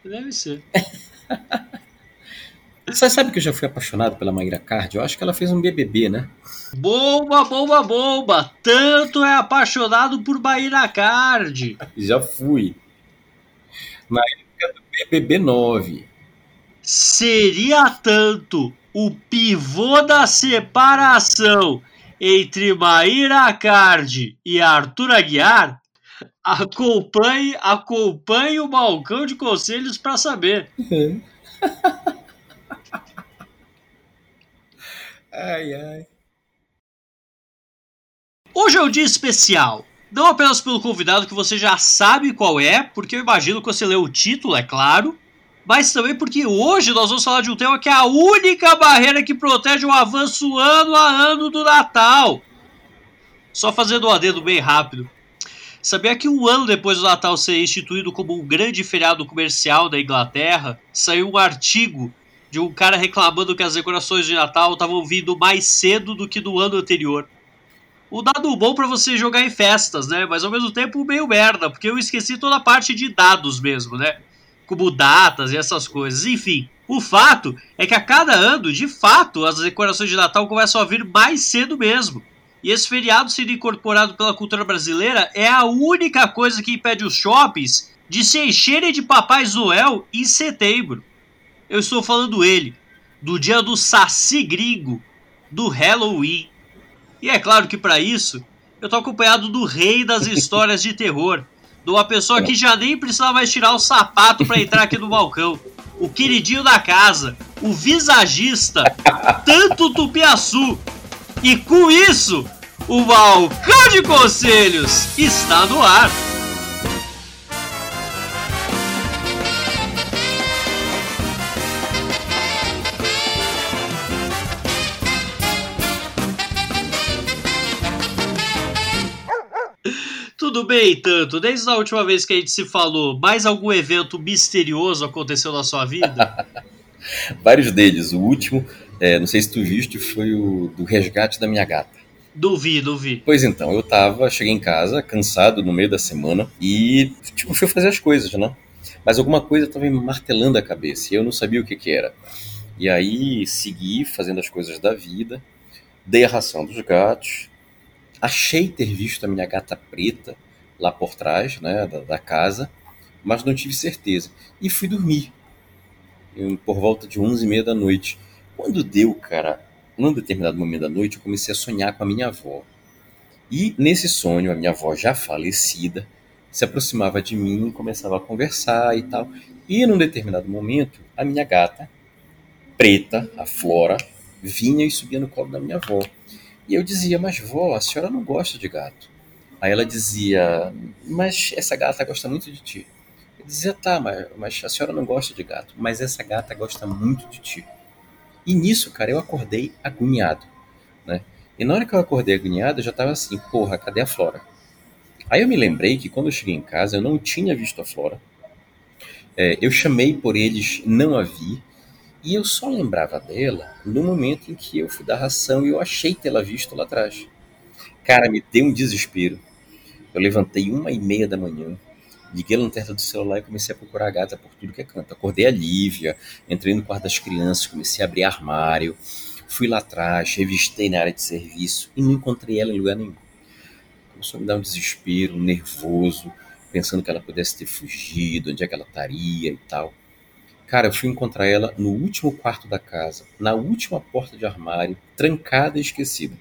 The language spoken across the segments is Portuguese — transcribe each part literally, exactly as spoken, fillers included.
Deve ser. Você sabe que eu já fui apaixonado pela Mayra Card? Eu acho que ela fez um B B B, né? Bomba, bomba, bomba! Tanto é apaixonado por Bahia Card. Já fui. Na época do B B B nove. Seria tanto o pivô da separação entre Maíra Card e Arthur Aguiar? Acompanhe, acompanhe o balcão de conselhos para saber. Ai, ai. Hoje é um dia especial. Não apenas pelo convidado que você já sabe qual é, porque eu imagino que você leu o título, é claro, mas também porque hoje nós vamos falar de um tema que é a única barreira que protege o avanço ano a ano do Natal. Só fazendo um adendo bem rápido. Sabia que um ano depois do Natal ser instituído como um grande feriado comercial da Inglaterra, saiu um artigo de um cara reclamando que as decorações de Natal estavam vindo mais cedo do que no ano anterior. O dado bom para você jogar em festas, né? Mas ao mesmo tempo meio merda, porque eu esqueci toda a parte de dados mesmo, né? Como datas e essas coisas. Enfim, o fato é que a cada ano, de fato, as decorações de Natal começam a vir mais cedo mesmo. E esse feriado sendo incorporado pela cultura brasileira é a única coisa que impede os shoppings de se encherem de Papais Noel em setembro. Eu estou falando ele, do dia do Saci Gringo, do Halloween. E é claro que para isso, eu tô acompanhado do rei das histórias de terror, de uma pessoa que já nem precisava mais tirar o sapato para entrar aqui no balcão, o queridinho da casa, o visagista, tanto Tupiaçu. E com isso, o balcão de conselhos está no ar. Tudo bem, tanto. Desde a última vez que a gente se falou, mais algum evento misterioso aconteceu na sua vida? Vários deles. O último, é, não sei se tu viste, foi o do resgate da minha gata. Não vi, não vi. Pois então, eu tava, cheguei em casa, cansado no meio da semana e, tipo, fui fazer as coisas, né? Mas alguma coisa tava me martelando a cabeça e eu não sabia o que que era. E aí segui fazendo as coisas da vida, dei a ração dos gatos, achei ter visto a minha gata preta lá por trás, né, da, da casa, mas não tive certeza. E fui dormir, em- por volta de onze e meia da noite. Quando deu, cara, num determinado momento da noite, eu comecei a sonhar com a minha avó. E nesse sonho, a minha avó já falecida se aproximava de mim e começava a conversar e tal. E num determinado momento, a minha gata, preta, a Flora, vinha e subia no colo da minha avó. E eu dizia, mas vó, a senhora não gosta de gato. Aí ela dizia, mas essa gata gosta muito de ti. Eu dizia, tá, mas, mas a senhora não gosta de gato, mas essa gata gosta muito de ti. E nisso, cara, eu acordei agoniado, né? E na hora que eu acordei agoniado, eu já tava assim, porra, cadê a Flora? Aí eu me lembrei que quando eu cheguei em casa, eu não tinha visto a Flora. É, eu chamei por eles, não a vi. E eu só lembrava dela no momento em que eu fui dar ração e eu achei tê-la visto lá atrás. Cara, me deu um desespero. Eu levantei uma e meia da manhã, liguei a lanterna do celular e comecei a procurar a gata por tudo que é canto. Acordei a Lívia, entrei no quarto das crianças, comecei a abrir armário, fui lá atrás, revistei na área de serviço e não encontrei ela em lugar nenhum. Começou a me dar um desespero, um nervoso, pensando que ela pudesse ter fugido, onde é que ela estaria e tal. Cara, eu fui encontrar ela no último quarto da casa, na última porta de armário, trancada e esquecida.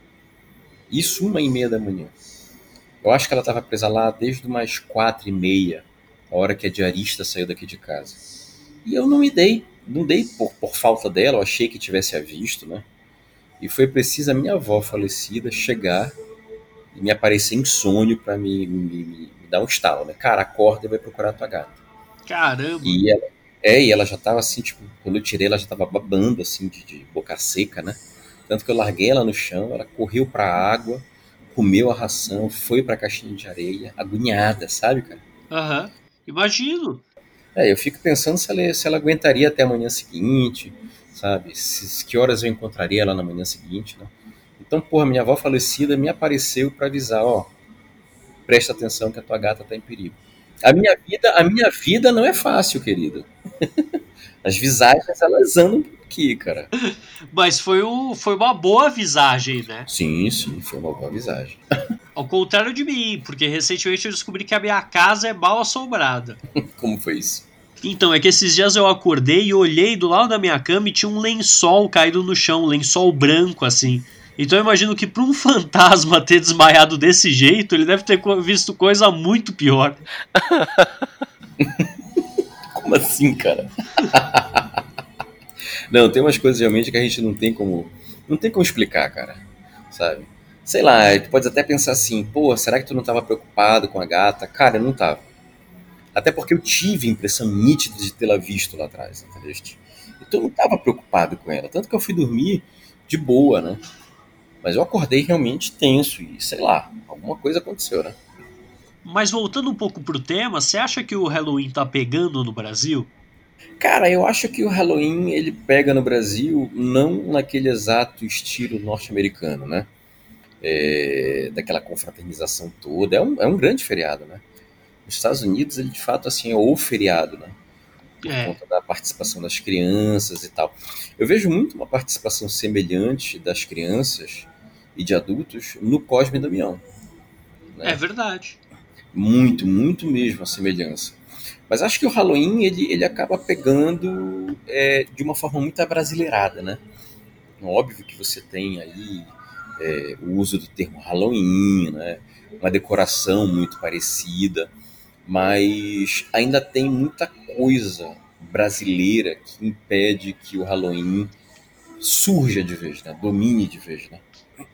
Isso uma e meia da manhã. Eu acho que ela estava presa lá desde umas quatro e meia, a hora que a diarista saiu daqui de casa. E eu não me dei, não dei por, por falta dela, eu achei que tivesse a visto, né? E foi preciso a minha avó falecida chegar e me aparecer em sonho para me, me, me, me dar um estalo, né? Cara, acorda e vai procurar a tua gata. Caramba. E ela, é, e ela já tava assim, tipo, quando eu tirei, ela já tava babando, assim, de, de boca seca, né? Tanto que eu larguei ela no chão, ela correu pra água, comeu a ração, foi pra caixinha de areia, agoniada, sabe, cara? Aham. Imagino. É, eu fico pensando se ela, se ela aguentaria até a manhã seguinte, sabe? Se, que horas eu encontraria ela na manhã seguinte, né? Então, porra, minha avó falecida me apareceu pra avisar, ó, presta atenção que a tua gata tá em perigo. A minha vida, a minha vida não é fácil, querido. As visagens, elas andam por aqui, cara. Mas foi, o, foi uma boa visagem, né? Sim, sim, foi uma boa visagem. Ao contrário de mim, porque recentemente eu descobri que a minha casa é mal assombrada. Como foi isso? Então, é que esses dias eu acordei e olhei do lado da minha cama e tinha um lençol caído no chão, um lençol branco, assim. Então eu imagino que para um fantasma ter desmaiado desse jeito, ele deve ter visto coisa muito pior. Como assim, cara? Não, tem umas coisas realmente que a gente não tem como. Não tem como explicar, cara. Sabe? Sei lá, tu pode até pensar assim, pô, será que tu não tava preocupado com a gata? Cara, eu não tava. Até porque eu tive a impressão nítida de tê-la visto lá atrás, entendeu? Então eu não tava preocupado com ela. Tanto que eu fui dormir de boa, né? Mas eu acordei realmente tenso e, sei lá, alguma coisa aconteceu, né? Mas voltando um pouco pro tema, você acha que o Halloween tá pegando no Brasil? Cara, eu acho que o Halloween ele pega no Brasil não naquele exato estilo norte-americano, né? É, daquela confraternização toda. É um, é um grande feriado, né? Nos Estados Unidos, ele de fato assim, é o feriado, né? Por É, conta da participação das crianças e tal. Eu vejo muito uma participação semelhante das crianças e de adultos no Cosme e Damião, é né? verdade. Muito, muito mesmo a semelhança. Mas acho que o Halloween ele, ele acaba pegando é, de uma forma muito abrasileirada, né? Óbvio que você tem aí é, o uso do termo Halloween, né? Uma decoração muito parecida, mas ainda tem muita coisa brasileira que impede que o Halloween surja de vez, né? Domine de vez, né?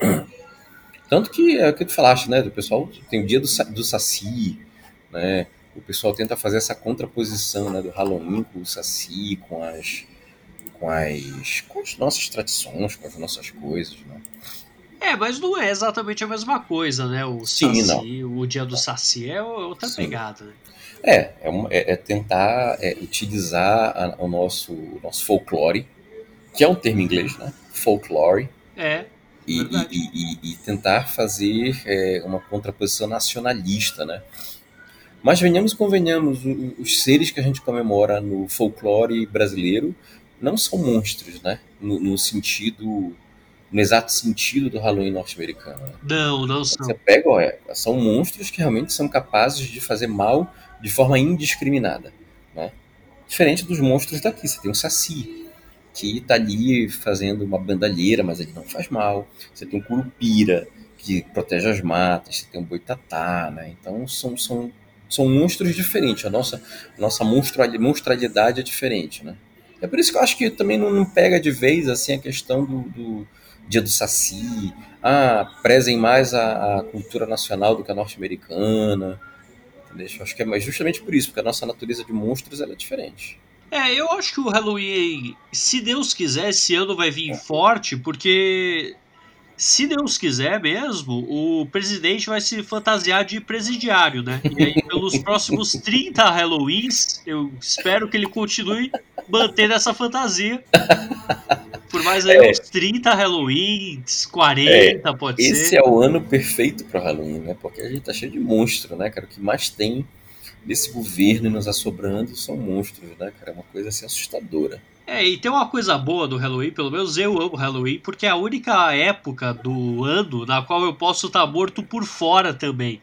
Tanto que é o que tu falaste, né? Do pessoal tem o dia do, do Saci, né? O pessoal tenta fazer essa contraposição, né, do Halloween com o Saci, com as, com as, com as nossas tradições, com as nossas coisas, né? É, mas não é exatamente a mesma coisa, né? O Sim, não. Saci, o dia do Saci é outra Sim. pegada, né? É, é, uma- é- é tentar é, utilizar a- o, nosso, o nosso folclore, que é um termo em inglês, né? Folklore, É, e, e- verdade. e- e- e tentar fazer é, uma contraposição nacionalista, né? Mas venhamos e convenhamos, o- os seres que a gente comemora no folclore brasileiro não são monstros, né? No, no sentido, no exato sentido do Halloween norte-americano, né? Não, não Quando você são. pega, ó, é, são monstros que realmente são capazes de fazer mal de forma indiscriminada, né? Diferente dos monstros daqui, você tem um Saci, que tá ali fazendo uma bandalheira, mas ele não faz mal. Você tem um Curupira, que protege as matas. Você tem um Boitatá, né? Então são, são, são monstros diferentes. A nossa, nossa monstrualidade, monstralidade é diferente, né? É por isso que eu acho que também não, não pega de vez assim a questão do, do dia do Saci. Ah, prezem mais a, a cultura nacional do que a norte-americana. Entendeu? Eu acho que é mais justamente por isso, porque a nossa natureza de monstros ela é diferente. É, eu acho que o Halloween, se Deus quiser, esse ano vai vir forte, porque se Deus quiser mesmo, o presidente vai se fantasiar de presidiário, né? E aí, pelos próximos trinta Halloweens, eu espero que ele continue mantendo essa fantasia. Por mais aí uns trinta Halloweens, É, quarenta pode esse ser. é o ano perfeito para Halloween, né? Porque a gente tá cheio de monstro, né, cara? O que mais tem desse governo nos assobrando são monstros, né, cara? É uma coisa assim assustadora. É, e tem uma coisa boa do Halloween, pelo menos eu amo Halloween, porque é a única época do ano na qual eu posso estar morto por fora também.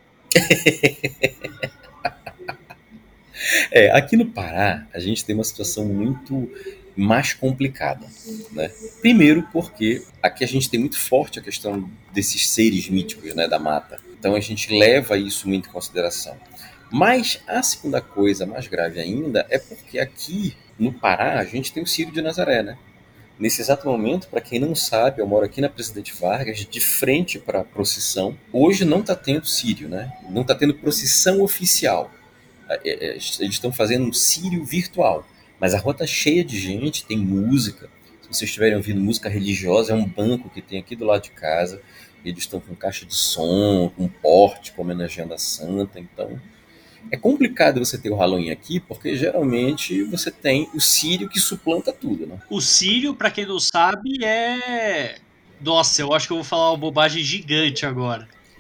É, aqui no Pará, a gente tem uma situação muito mais complicada, né? Primeiro porque aqui a gente tem muito forte a questão desses seres míticos, né, da mata. Então a gente leva isso muito em consideração. Mas a segunda coisa mais grave ainda é porque aqui no Pará a gente tem o Círio de Nazaré, né? Nesse exato momento, para quem não sabe, eu moro aqui na Presidente Vargas, de frente para a procissão. Hoje não está tendo Círio, né? Não está tendo procissão oficial. É, é, eles estão fazendo um Círio virtual. Mas a rua tá cheia de gente, tem música. Se vocês estiverem ouvindo música religiosa, é um banco que tem aqui do lado de casa. Eles estão com caixa de som, com pórtico homenageando a santa. Então, é complicado você ter o Halloween aqui, porque geralmente você tem o Círio que suplanta tudo, né? O Círio, pra quem não sabe, é. Nossa, eu acho que eu vou falar uma bobagem gigante agora.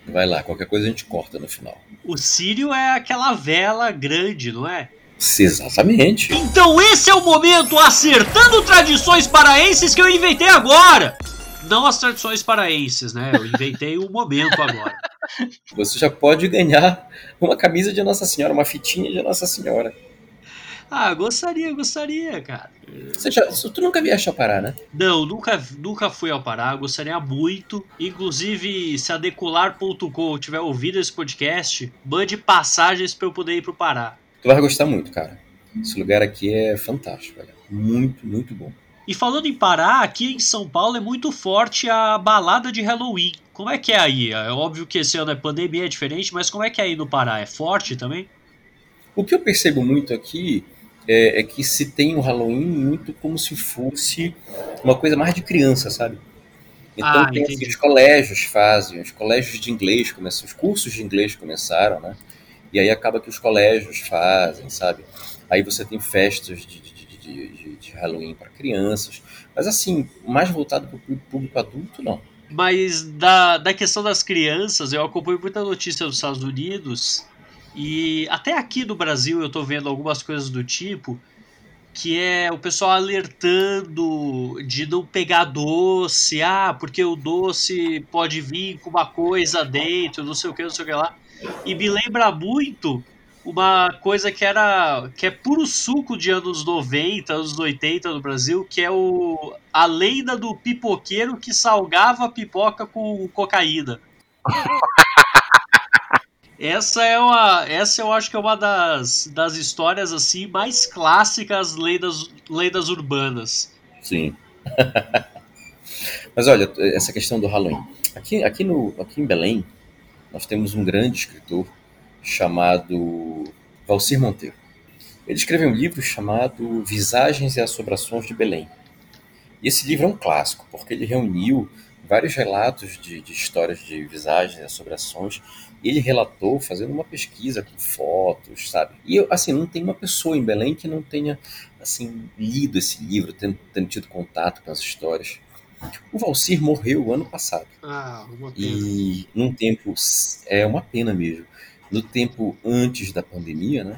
Vai lá, qualquer coisa a gente corta no final. O círio é aquela vela grande, não é? Exatamente. Então esse é o momento acertando tradições paraenses que eu inventei agora. Não as tradições paraenses, né? Eu inventei o momento agora. Você já pode ganhar uma camisa de Nossa Senhora, uma fitinha de Nossa Senhora. Ah, gostaria, gostaria, cara. Você já, tu nunca vieste ao Pará, né? Não, nunca, nunca fui ao Pará, gostaria muito. Inclusive, se a decolar ponto com tiver ouvido esse podcast, mande passagens para eu poder ir pro Pará. Tu vai gostar muito, cara. Esse lugar aqui é fantástico, velho. Muito, muito bom. E falando em Pará, aqui em São Paulo é muito forte a balada de Halloween. Como é que é aí? É óbvio que esse ano é pandemia, é diferente, mas como é que é aí no Pará? É forte também? O que eu percebo muito aqui é, é que se tem o Halloween muito como se fosse uma coisa mais de criança, sabe? Então Ah, tem assim, entendi. os colégios fazem, os colégios de inglês começam, os cursos de inglês começaram, né? E aí acaba que os colégios fazem, sabe? Aí você tem festas de, de, de, de, de Halloween para crianças, mas assim, mais voltado para o público adulto, não. Mas da, da questão das crianças, eu acompanho muita notícia dos Estados Unidos e até aqui no Brasil eu tô vendo algumas coisas do tipo, que é o pessoal alertando de não pegar doce, ah, porque o doce pode vir com uma coisa dentro, não sei o que, não sei o que lá. E me lembra muito uma coisa que era que é puro suco de anos noventa, anos oitenta no Brasil, que é o a lenda do pipoqueiro que salgava a pipoca com cocaína. Essa é uma, essa eu acho que é uma das, das histórias assim mais clássicas lendas, lendas urbanas. Sim. Mas olha, essa questão do Halloween. Aqui, aqui, no, aqui em Belém, nós temos um grande escritor chamado Valcir Monteiro. Ele escreveu um livro chamado Visagens e Assombrações de Belém. E esse livro é um clássico, porque ele reuniu vários relatos de, de histórias de visagens e assombrações. E ele relatou fazendo uma pesquisa com fotos, sabe? E, eu, assim, não tem uma pessoa em Belém que não tenha, assim, lido esse livro, tendo, tendo tido contato com as histórias. O Valcir morreu ano passado. Ah, uma pena. E num tempo, é uma pena mesmo, no tempo antes da pandemia, né,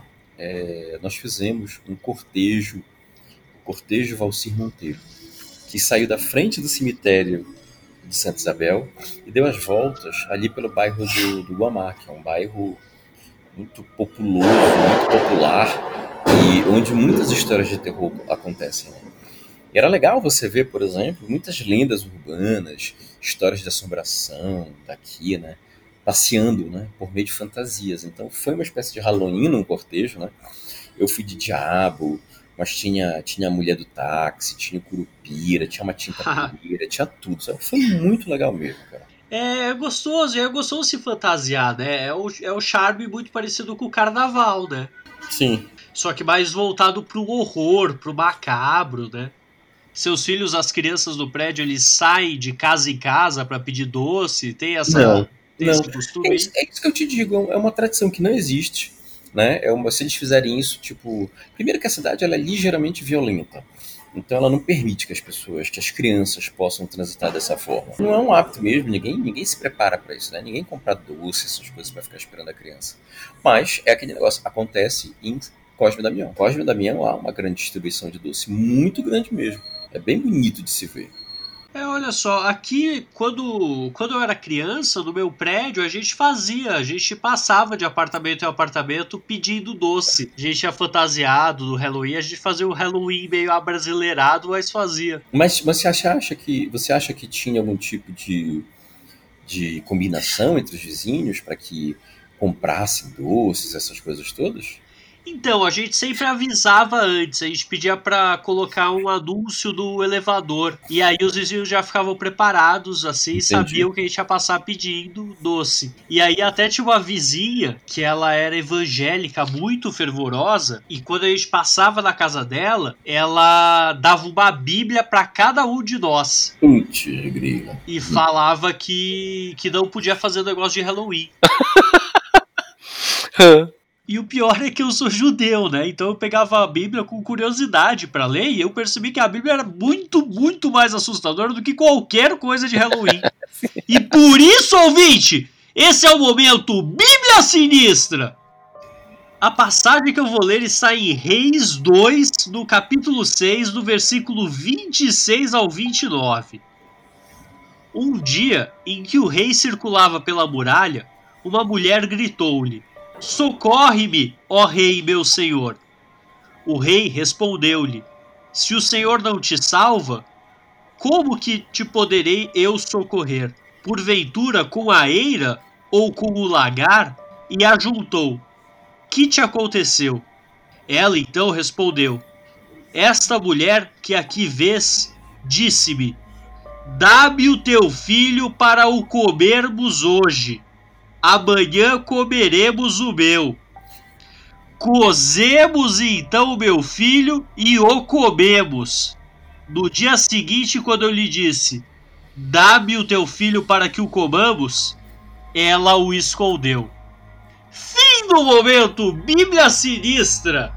é, nós fizemos um cortejo, o cortejo Valcir Monteiro, que saiu da frente do cemitério de Santa Isabel e deu as voltas ali pelo bairro do, do Guamá, que é um bairro muito populoso, muito popular, e onde muitas histórias de terror acontecem, né? E era legal você ver, por exemplo, muitas lendas urbanas, histórias de assombração daqui, né? Passeando, né? Por meio de fantasias. Então foi uma espécie de Halloween num cortejo, né? Eu fui de diabo, mas tinha, tinha a mulher do táxi, tinha o curupira, tinha uma tinta pira, tinha tudo, sabe? Foi muito legal mesmo, cara. É gostoso, é gostoso se fantasiar, né? É o, é o charme muito parecido com o carnaval, né? Sim. Só que mais voltado pro horror, pro macabro, né? Seus filhos, as crianças do prédio, eles saem de casa em casa para pedir doce? Tem essa, Não, tem não. esse costume É aí? isso, é isso que eu te digo, é uma tradição que não existe, né? É uma, se eles fizerem isso, tipo... Primeiro que a cidade ela é ligeiramente violenta. Então ela não permite que as pessoas, que as crianças possam transitar dessa forma. Não é um hábito mesmo, ninguém, ninguém se prepara para isso, né? Ninguém compra doce, essas coisas para ficar esperando a criança. Mas é aquele negócio, acontece em Cosme e Damião. Cosme e Damião há uma grande distribuição de doce, muito grande mesmo. É bem bonito de se ver. É, olha só, aqui quando, quando eu era criança, no meu prédio, a gente fazia, a gente passava de apartamento em apartamento pedindo doce. A gente ia fantasiado do Halloween, a gente fazia o Halloween meio abrasileirado, mas fazia. Mas, mas você, acha, acha que, você acha que tinha algum tipo de, de combinação entre os vizinhos para que comprassem doces, essas coisas todas? Então, a gente sempre avisava antes, a gente pedia pra colocar um anúncio do elevador. E aí os vizinhos já ficavam preparados, assim, Entendi. sabiam que a gente ia passar pedindo doce. E aí até tinha uma vizinha que ela era evangélica, muito fervorosa, e quando a gente passava na casa dela, ela dava uma bíblia pra cada um de nós. Putz, grila. E falava que, que não podia fazer negócio de Halloween. E o pior é que eu sou judeu, né? Então eu pegava a Bíblia com curiosidade pra ler e eu percebi que a Bíblia era muito, muito mais assustadora do que qualquer coisa de Halloween. E por isso, ouvinte, Esse é o momento Bíblia Sinistra! A passagem que eu vou ler está em Reis dois, no capítulo seis, do versículo vinte e seis ao vinte e nove. Um dia em que o rei circulava pela muralha, uma mulher gritou-lhe: Socorre-me, ó rei meu senhor! O rei respondeu-lhe: Se o Senhor não te salva, como que te poderei eu socorrer? Porventura com a eira ou com o lagar? E ajuntou: Que te aconteceu? Ela então respondeu: Esta mulher que aqui vês disse-me: Dá-me o teu filho para o comermos hoje. Amanhã comeremos o meu. Cozemos então o meu filho e o comemos. No dia seguinte, quando eu lhe disse: Dá-me o teu filho para que o comamos, ela o escondeu. Fim do momento Bíblia Sinistra.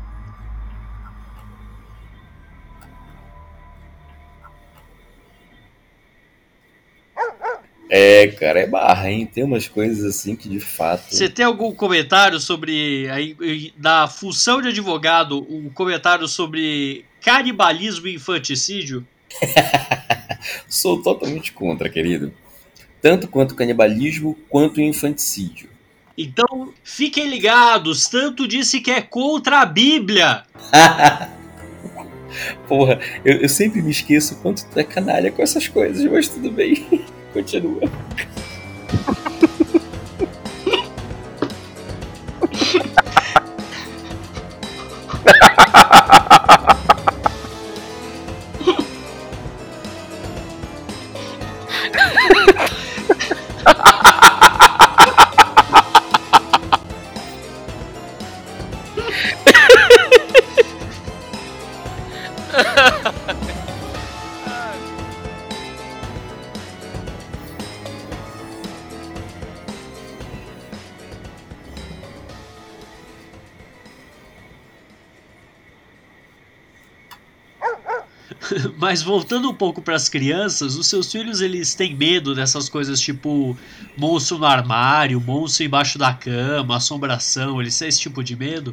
É, cara, é barra, hein? Tem umas coisas assim que de fato. Você tem algum comentário sobre a, da função de advogado, um comentário sobre canibalismo e infanticídio? Sou totalmente contra, querido. Tanto quanto canibalismo, quanto infanticídio. Então, fiquem ligados, tanto disse que é contra a Bíblia. Porra, eu, eu sempre me esqueço quanto tu é canalha com essas coisas, mas tudo bem. Continua. Mas voltando um pouco para as crianças, os seus filhos eles têm medo dessas coisas tipo monstro no armário, monstro embaixo da cama, assombração, eles têm esse tipo de medo?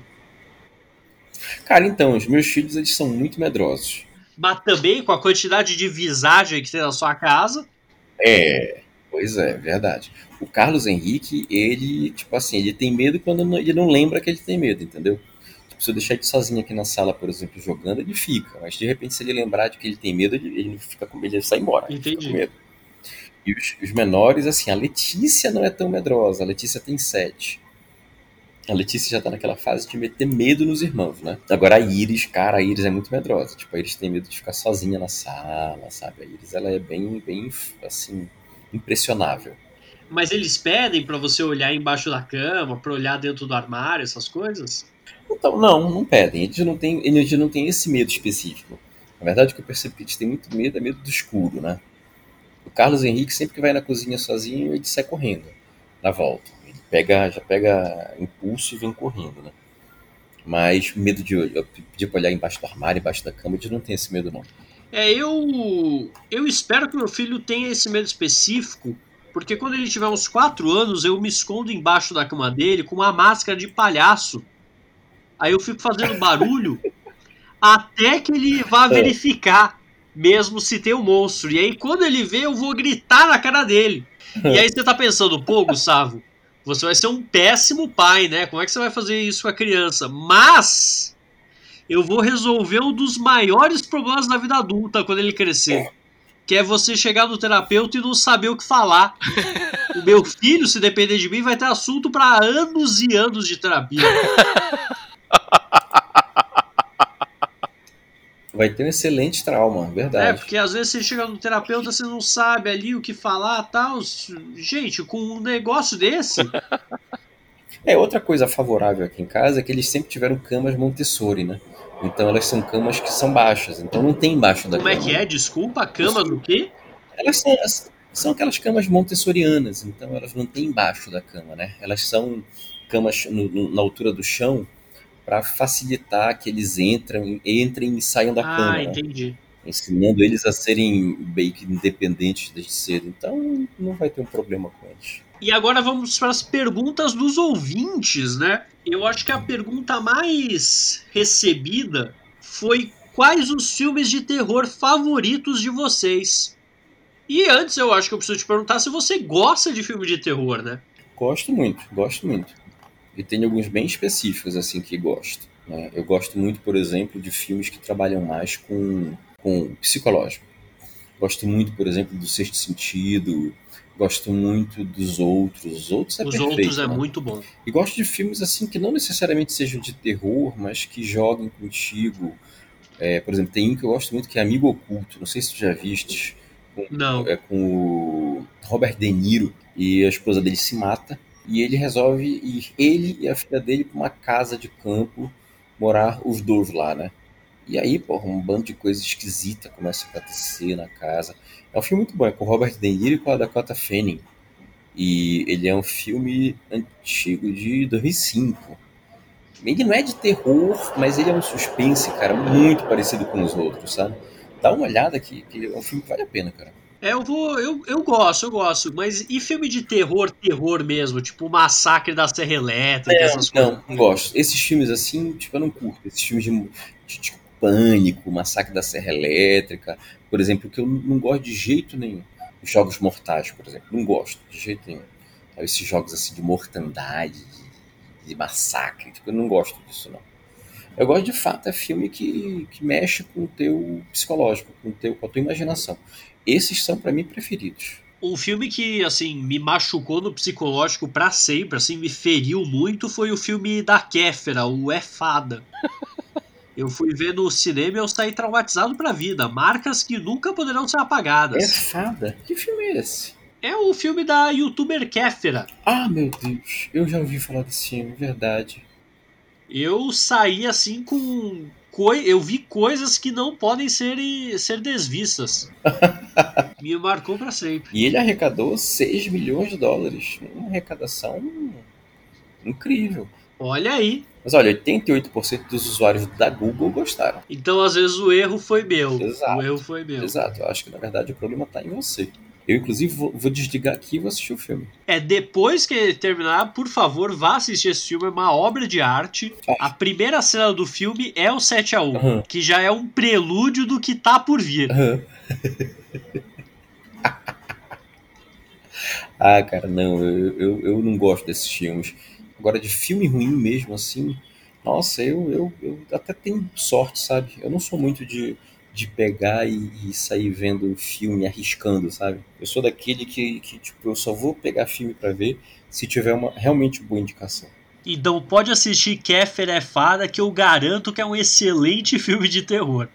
Cara, então, os meus filhos eles são muito medrosos. Mas também com a quantidade de visagem que tem na sua casa. É, pois é, verdade. O Carlos Henrique, ele, tipo assim, ele tem medo quando não- ele não lembra que ele tem medo, entendeu? Tipo, se eu deixar ele sozinho aqui na sala, por exemplo, jogando, ele fica. Mas de repente, se ele lembrar de que ele tem medo, ele, ele fica com medo, ele sai embora, ele fica com Entendi. medo. E os, os menores, assim, a Letícia não é tão medrosa, a Letícia tem sete. A Letícia já tá naquela fase de meter medo nos irmãos, né? Agora a Iris, cara, a Iris é muito medrosa. Tipo, a Iris tem medo de ficar sozinha na sala, sabe? A Iris, ela é bem, bem, assim, impressionável. Mas eles pedem pra você olhar embaixo da cama, pra olhar dentro do armário, essas coisas? Então, não, não pedem. Eles não têm, eles não têm esse medo específico. Na verdade, o que eu percebo que eles têm muito medo é medo do escuro, né? O Carlos Henrique, sempre que vai na cozinha sozinho, ele sai correndo na volta. Ele pega, já pega impulso e vem correndo, né? Mas medo de, eu pedir pra olhar embaixo do armário, embaixo da cama, eles não têm esse medo, não. É, eu eu espero que meu filho tenha esse medo específico, porque quando ele tiver uns quatro anos, eu me escondo embaixo da cama dele com uma máscara de palhaço. Aí eu fico fazendo barulho até que ele vá verificar, mesmo se tem um monstro. E aí quando ele vê, eu vou gritar na cara dele. E aí você tá pensando, pô, Gustavo, você vai ser um péssimo pai, né? Como é que você vai fazer isso com a criança? Mas eu vou resolver um dos maiores problemas da vida adulta quando ele crescer. Que é você chegar no terapeuta e não saber o que falar. O meu filho, se depender de mim, vai ter assunto para anos e anos de terapia. Vai ter um excelente trauma, É, verdade. porque às vezes você chega no terapeuta, você não sabe ali o que falar e tal. Gente, com um negócio desse. É, outra coisa favorável aqui em casa é que eles sempre tiveram camas Montessori, né? Então elas são camas que são baixas, então não tem embaixo da Como é cama, que é? né? Desculpa, a cama do quê? Elas são, são aquelas camas montessorianas, então elas não têm embaixo da cama, né? Elas são camas no- no- na altura do chão para facilitar que eles entram, entrem e saiam da Ah, cama, né? entendi. Ensinando eles a serem bem que independentes desde cedo. Então não vai ter um problema com eles. E agora vamos para as perguntas dos ouvintes, né? Eu acho que a pergunta mais recebida foi: quais os filmes de terror favoritos de vocês? E antes eu acho que eu preciso te perguntar se você gosta de filme de terror, né? Gosto muito, gosto muito. E tem alguns bem específicos, assim, que gosto. Né? Eu gosto muito, por exemplo, de filmes que trabalham mais com, com psicológico. Gosto muito, por exemplo, do Sexto Sentido. Gosto muito dos Outros. Os Outros é Os Outros perfeito, é né? muito bom. E gosto de filmes, assim, que não necessariamente sejam de terror, mas que joguem contigo. É, por exemplo, tem um que eu gosto muito que é Amigo Oculto. Não sei se tu já viste. Com- Não. é com o Robert De Niro. E a esposa dele se mata. E ele resolve ir, ele e a filha dele, para uma casa de campo, morar os dois lá, né? E aí, porra, um bando de coisa esquisita começa a acontecer na casa. É um filme muito bom, é com o Robert De Niro e com a Dakota Fanning. E ele é um filme antigo de dois mil e cinco. Ele não é de terror, mas ele é um suspense, cara, muito parecido com os outros, sabe? Dá uma olhada aqui, que é um filme que vale a pena, cara. É, eu vou. Eu, eu gosto, eu gosto. Mas e filme de terror, terror mesmo? Tipo o Massacre da Serra Elétrica, essas coisas. Não, não gosto. Esses filmes assim, tipo, eu não curto. Esses filmes de, de tipo, Pânico, Massacre da Serra Elétrica, por exemplo, que eu não gosto de jeito nenhum. Os Jogos Mortais, por exemplo, não gosto de jeito nenhum. Sabe, esses jogos assim de mortandade, de, de massacre, tipo, eu não gosto disso, não. Eu gosto de fato, é filme que, que mexe com o teu psicológico, com, o teu, com a tua imaginação. Esses são, pra mim, preferidos. Um filme que, assim, me machucou no psicológico pra sempre, assim, me feriu muito, foi o filme da Kéfera, o É Fada. Eu fui ver no cinema e eu saí traumatizado pra vida. Marcas que nunca poderão ser É apagadas. fada? Que filme é esse? É o filme da youtuber Kéfera. Ah, meu Deus, eu já ouvi falar desse filme, verdade. Eu saí assim com. Coi... Eu vi coisas que não podem ser, ser desvistas. Me marcou pra sempre. E ele arrecadou seis milhões de dólares. Uma arrecadação incrível. Olha aí. Mas olha, oitenta e oito por cento dos usuários da Google gostaram. Então, às vezes, o erro foi meu. O Exato, erro foi meu. exato. Eu acho que na verdade o problema está em você. Eu, inclusive, vou, vou desligar aqui e vou assistir o filme. É, depois que terminar, por favor, vá assistir esse filme. É uma obra de arte. A primeira cena do filme é o sete a um, Uhum. que já é um prelúdio do que tá por vir. Uhum. Ah, cara, não, eu, eu, eu não gosto desses filmes. Agora, de filme ruim mesmo, assim, nossa, eu, eu, eu até tenho sorte, sabe? Eu não sou muito de, de pegar e, e sair vendo filme arriscando, sabe? Eu sou daquele que, que, tipo, eu só vou pegar filme pra ver se tiver uma realmente boa indicação. Então pode assistir Kéfera é Fada, que eu garanto que é um excelente filme de terror.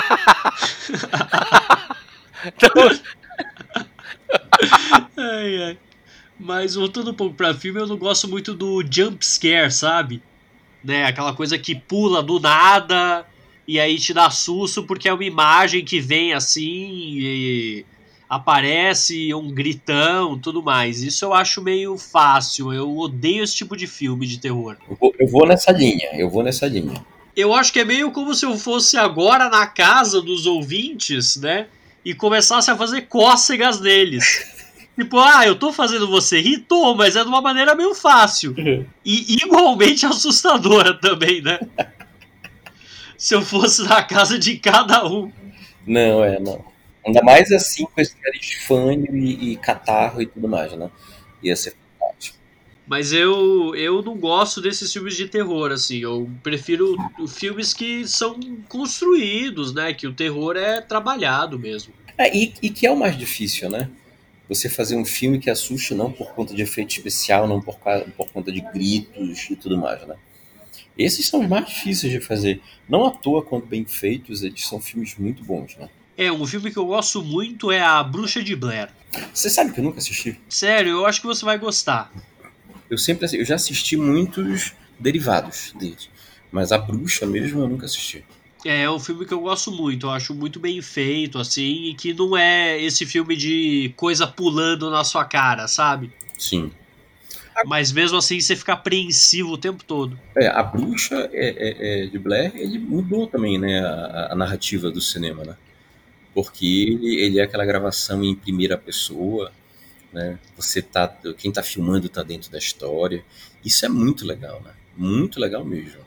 Ai, ai. Mas voltando um pouco pra filme, eu não gosto muito do jump scare, sabe? Né? Aquela coisa que pula do nada e aí te dá susto porque é uma imagem que vem assim e aparece um gritão, tudo mais. Isso eu acho meio fácil. Eu odeio esse tipo de filme de terror. Eu vou, eu vou nessa linha, eu vou nessa linha. Eu acho que é meio como se eu fosse agora na casa dos ouvintes, né? E começasse a fazer cócegas neles. Tipo, ah, eu tô fazendo você rir, tô, mas é de uma maneira meio fácil. E igualmente assustadora também, né? Se eu fosse na casa de cada um. Não, é, não. Ainda mais assim com esse cara esfânio e, e catarro e tudo mais, né? Ia ser fantástico. Mas eu, eu não gosto desses filmes de terror, assim. Eu prefiro filmes que são construídos, né? Que o terror é trabalhado mesmo. É, e, e que é o mais difícil, né? Você fazer um filme que assuste não por conta de efeito especial, não por, por conta de gritos e tudo mais, né? Esses são os mais difíceis de fazer. Não à toa, quando bem feitos, eles são filmes muito bons, né? É, um filme que eu gosto muito é A Bruxa de Blair. Você sabe que eu nunca assisti? Sério, eu acho que você vai gostar. Eu sempre eu já assisti muitos derivados dele, mas A Bruxa mesmo eu nunca assisti. É, é um filme que eu gosto muito, eu acho muito bem feito, assim, e que não é esse filme de coisa pulando na sua cara, sabe? Sim. Mas mesmo assim você fica apreensivo o tempo todo. É, A Bruxa é, é, é, de Blair, ele mudou também, né, a, a narrativa do cinema, né? Porque ele, ele é aquela gravação em primeira pessoa, né? Você tá, quem tá filmando tá dentro da história. Isso é muito legal, né? Muito legal mesmo.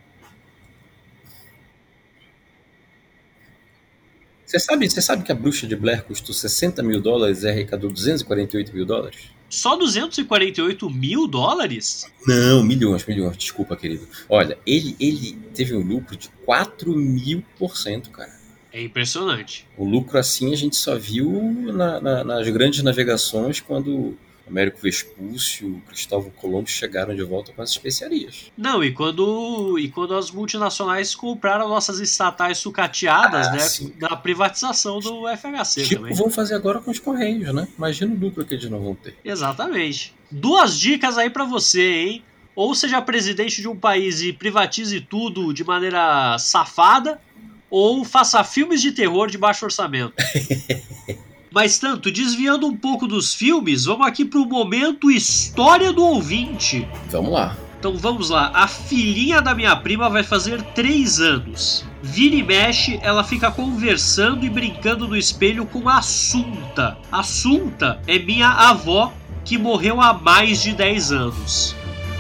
Você sabe, você sabe que a Bruxa de Blair custou sessenta mil dólares e arrecadou duzentos e quarenta e oito mil dólares? Só duzentos e quarenta e oito mil dólares? Não, milhões, milhões, desculpa, querido. Olha, ele, ele teve um lucro de quatro mil por cento, cara. É impressionante. O lucro assim a gente só viu na- na- nas grandes navegações quando Américo Vespúcio e o Cristóvão Colombo chegaram de volta com as especiarias. Não, e quando, e quando as multinacionais compraram nossas estatais sucateadas, Ah, né, sim. da privatização do F H C Tipo, também. vão fazer agora com os Correios, né? Imagina o lucro que eles não vão ter. Exatamente. Duas dicas aí pra você, hein? Ou seja presidente de um país e privatize tudo de maneira safada, ou faça filmes de terror de baixo orçamento. Mas tanto, desviando um pouco dos filmes, vamos aqui pro momento História do Ouvinte. Vamos lá. Então vamos lá, a filhinha da minha prima vai fazer três anos. Vira e mexe, ela fica conversando e brincando no espelho com a Assunta. Assunta é minha avó, que morreu há mais de dez anos.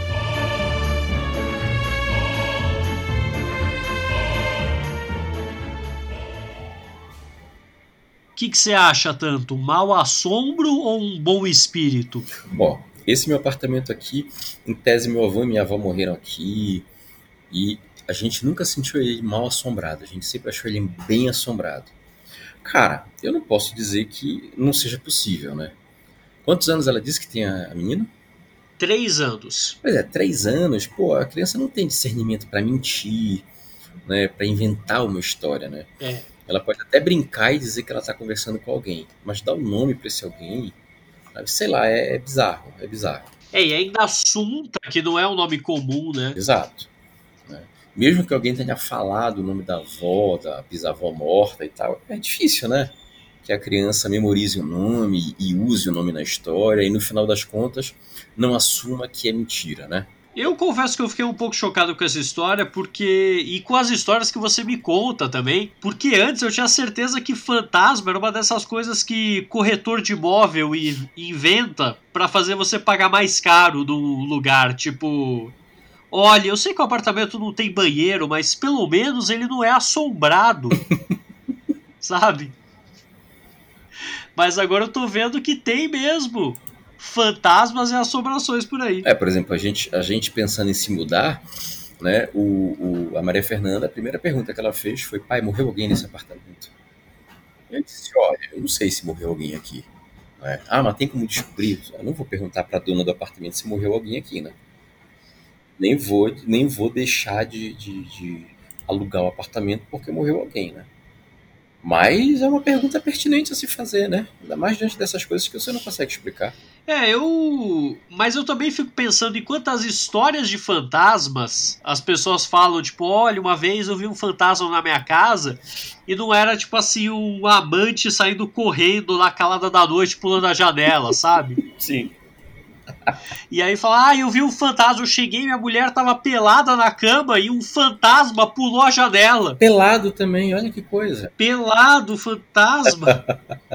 O que você acha tanto? Um mau assombro ou um bom espírito? Bom, esse meu apartamento aqui, em tese meu avô e minha avó morreram aqui e a gente nunca sentiu ele mal assombrado, a gente sempre achou ele bem assombrado. Cara, eu não posso dizer que não seja possível, né? Quantos anos ela disse que tem a a menina? Três anos. Pois é, três anos, pô, a criança não tem discernimento pra mentir, né, para inventar uma história, né? É. Ela pode até brincar e dizer que ela tá conversando com alguém, mas dar um nome pra esse alguém, sabe? Sei lá, é, é bizarro, é bizarro. É, e ainda Assunta, que não é um nome comum, né? Exato. Né? Mesmo que alguém tenha falado o nome da avó, da bisavó morta e tal, é difícil, né? Que a criança memorize o nome e use o nome na história e no final das contas não assuma que é mentira, né? Eu confesso que eu fiquei um pouco chocado com essa história, porque. E com as histórias que você me conta também. Porque antes eu tinha certeza que fantasma era uma dessas coisas que corretor de imóvel e- inventa pra fazer você pagar mais caro no lugar. Tipo. Olha, eu sei que o apartamento não tem banheiro, mas pelo menos ele não é assombrado, sabe? Mas agora eu tô vendo que tem mesmo fantasmas e assombrações por aí. É, por exemplo, a gente, a gente pensando em se mudar, né? O, o- a Maria Fernanda, a primeira pergunta que ela fez foi: pai, morreu alguém nesse apartamento? Eu disse: olha, eu não sei se morreu alguém aqui. Né? Ah, mas tem como descobrir? Eu não vou perguntar para a dona do apartamento se morreu alguém aqui, né? Nem vou, nem vou deixar de, de, de alugar o apartamento porque morreu alguém, né? Mas é uma pergunta pertinente a se fazer, né? Ainda mais diante dessas coisas que você não consegue explicar. É, eu. Mas eu também fico pensando em quantas histórias de fantasmas as pessoas falam, tipo, olha, uma vez eu vi um fantasma na minha casa e não era, tipo assim, um amante saindo correndo na calada da noite pulando a janela, sabe? Sim. E aí fala, ah, eu vi um fantasma, eu cheguei, minha mulher tava pelada na cama e um fantasma pulou a janela. Pelado também, olha que coisa. Pelado, fantasma.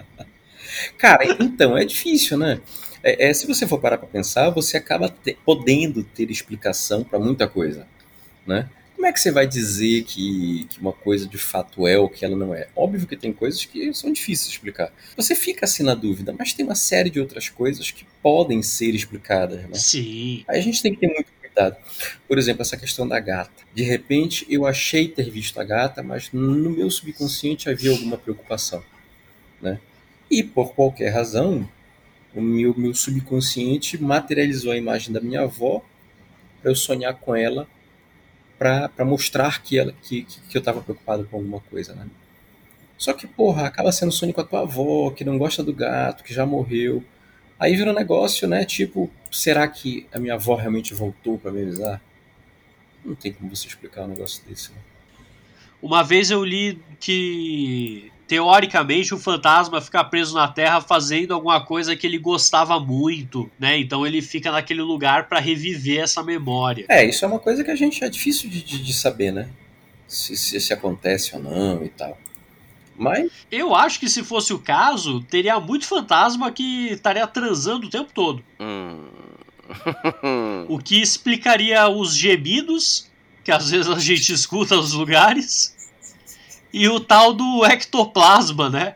Cara, então, é difícil, né? É, é, se você for parar pra pensar, você acaba te- podendo ter explicação pra muita coisa, né? Como é que você vai dizer que, que uma coisa de fato é ou que ela não é? Óbvio que tem coisas que são difíceis de explicar. Você fica assim na dúvida, mas tem uma série de outras coisas que podem ser explicadas, né? Sim. Aí a gente tem que ter muito cuidado. Por exemplo, essa questão da gata. De repente, eu achei ter visto a gata, mas no meu subconsciente havia alguma preocupação, né? E por qualquer razão, o meu, meu subconsciente materializou a imagem da minha avó para eu sonhar com ela, para mostrar que, ela, que, que, que eu estava preocupado com alguma coisa, né? Só que, porra, acaba sendo sonho com a tua avó, que não gosta do gato, que já morreu. Aí vira um negócio, né? Tipo, será que a minha avó realmente voltou para me avisar? Não tem como você explicar um negócio desse, né? Uma vez eu li que, teoricamente, o fantasma fica preso na Terra fazendo alguma coisa que ele gostava muito, né? Então ele fica naquele lugar pra reviver essa memória. É, isso é uma coisa que a gente é difícil de, de, de saber, né? Se, se, se acontece ou não e tal. Mas... Eu acho que se fosse o caso, teria muito fantasma que estaria transando o tempo todo. Hum. O que explicaria os gemidos, que às vezes a gente escuta nos lugares, e o tal do ectoplasma, né?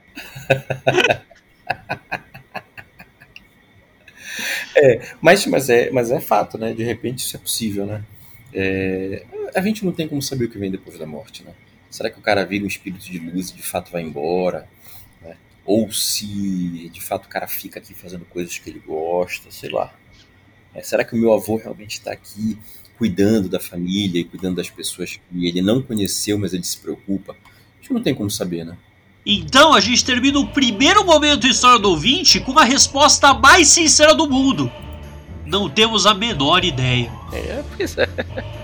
É, mas, mas, é, mas é fato, né? De repente isso é possível, né? É, a gente não tem como saber o que vem depois da morte, né? Será que o cara vira um espírito de luz e de fato vai embora? Né? Ou se de fato o cara fica aqui fazendo coisas que ele gosta, sei lá. É, será que o meu avô realmente está aqui cuidando da família e cuidando das pessoas que ele não conheceu, mas ele se preocupa? A gente não tem como saber, né? Então a gente termina o primeiro momento História do Ouvinte com uma resposta mais sincera do mundo. Não temos a menor ideia. É, pois é.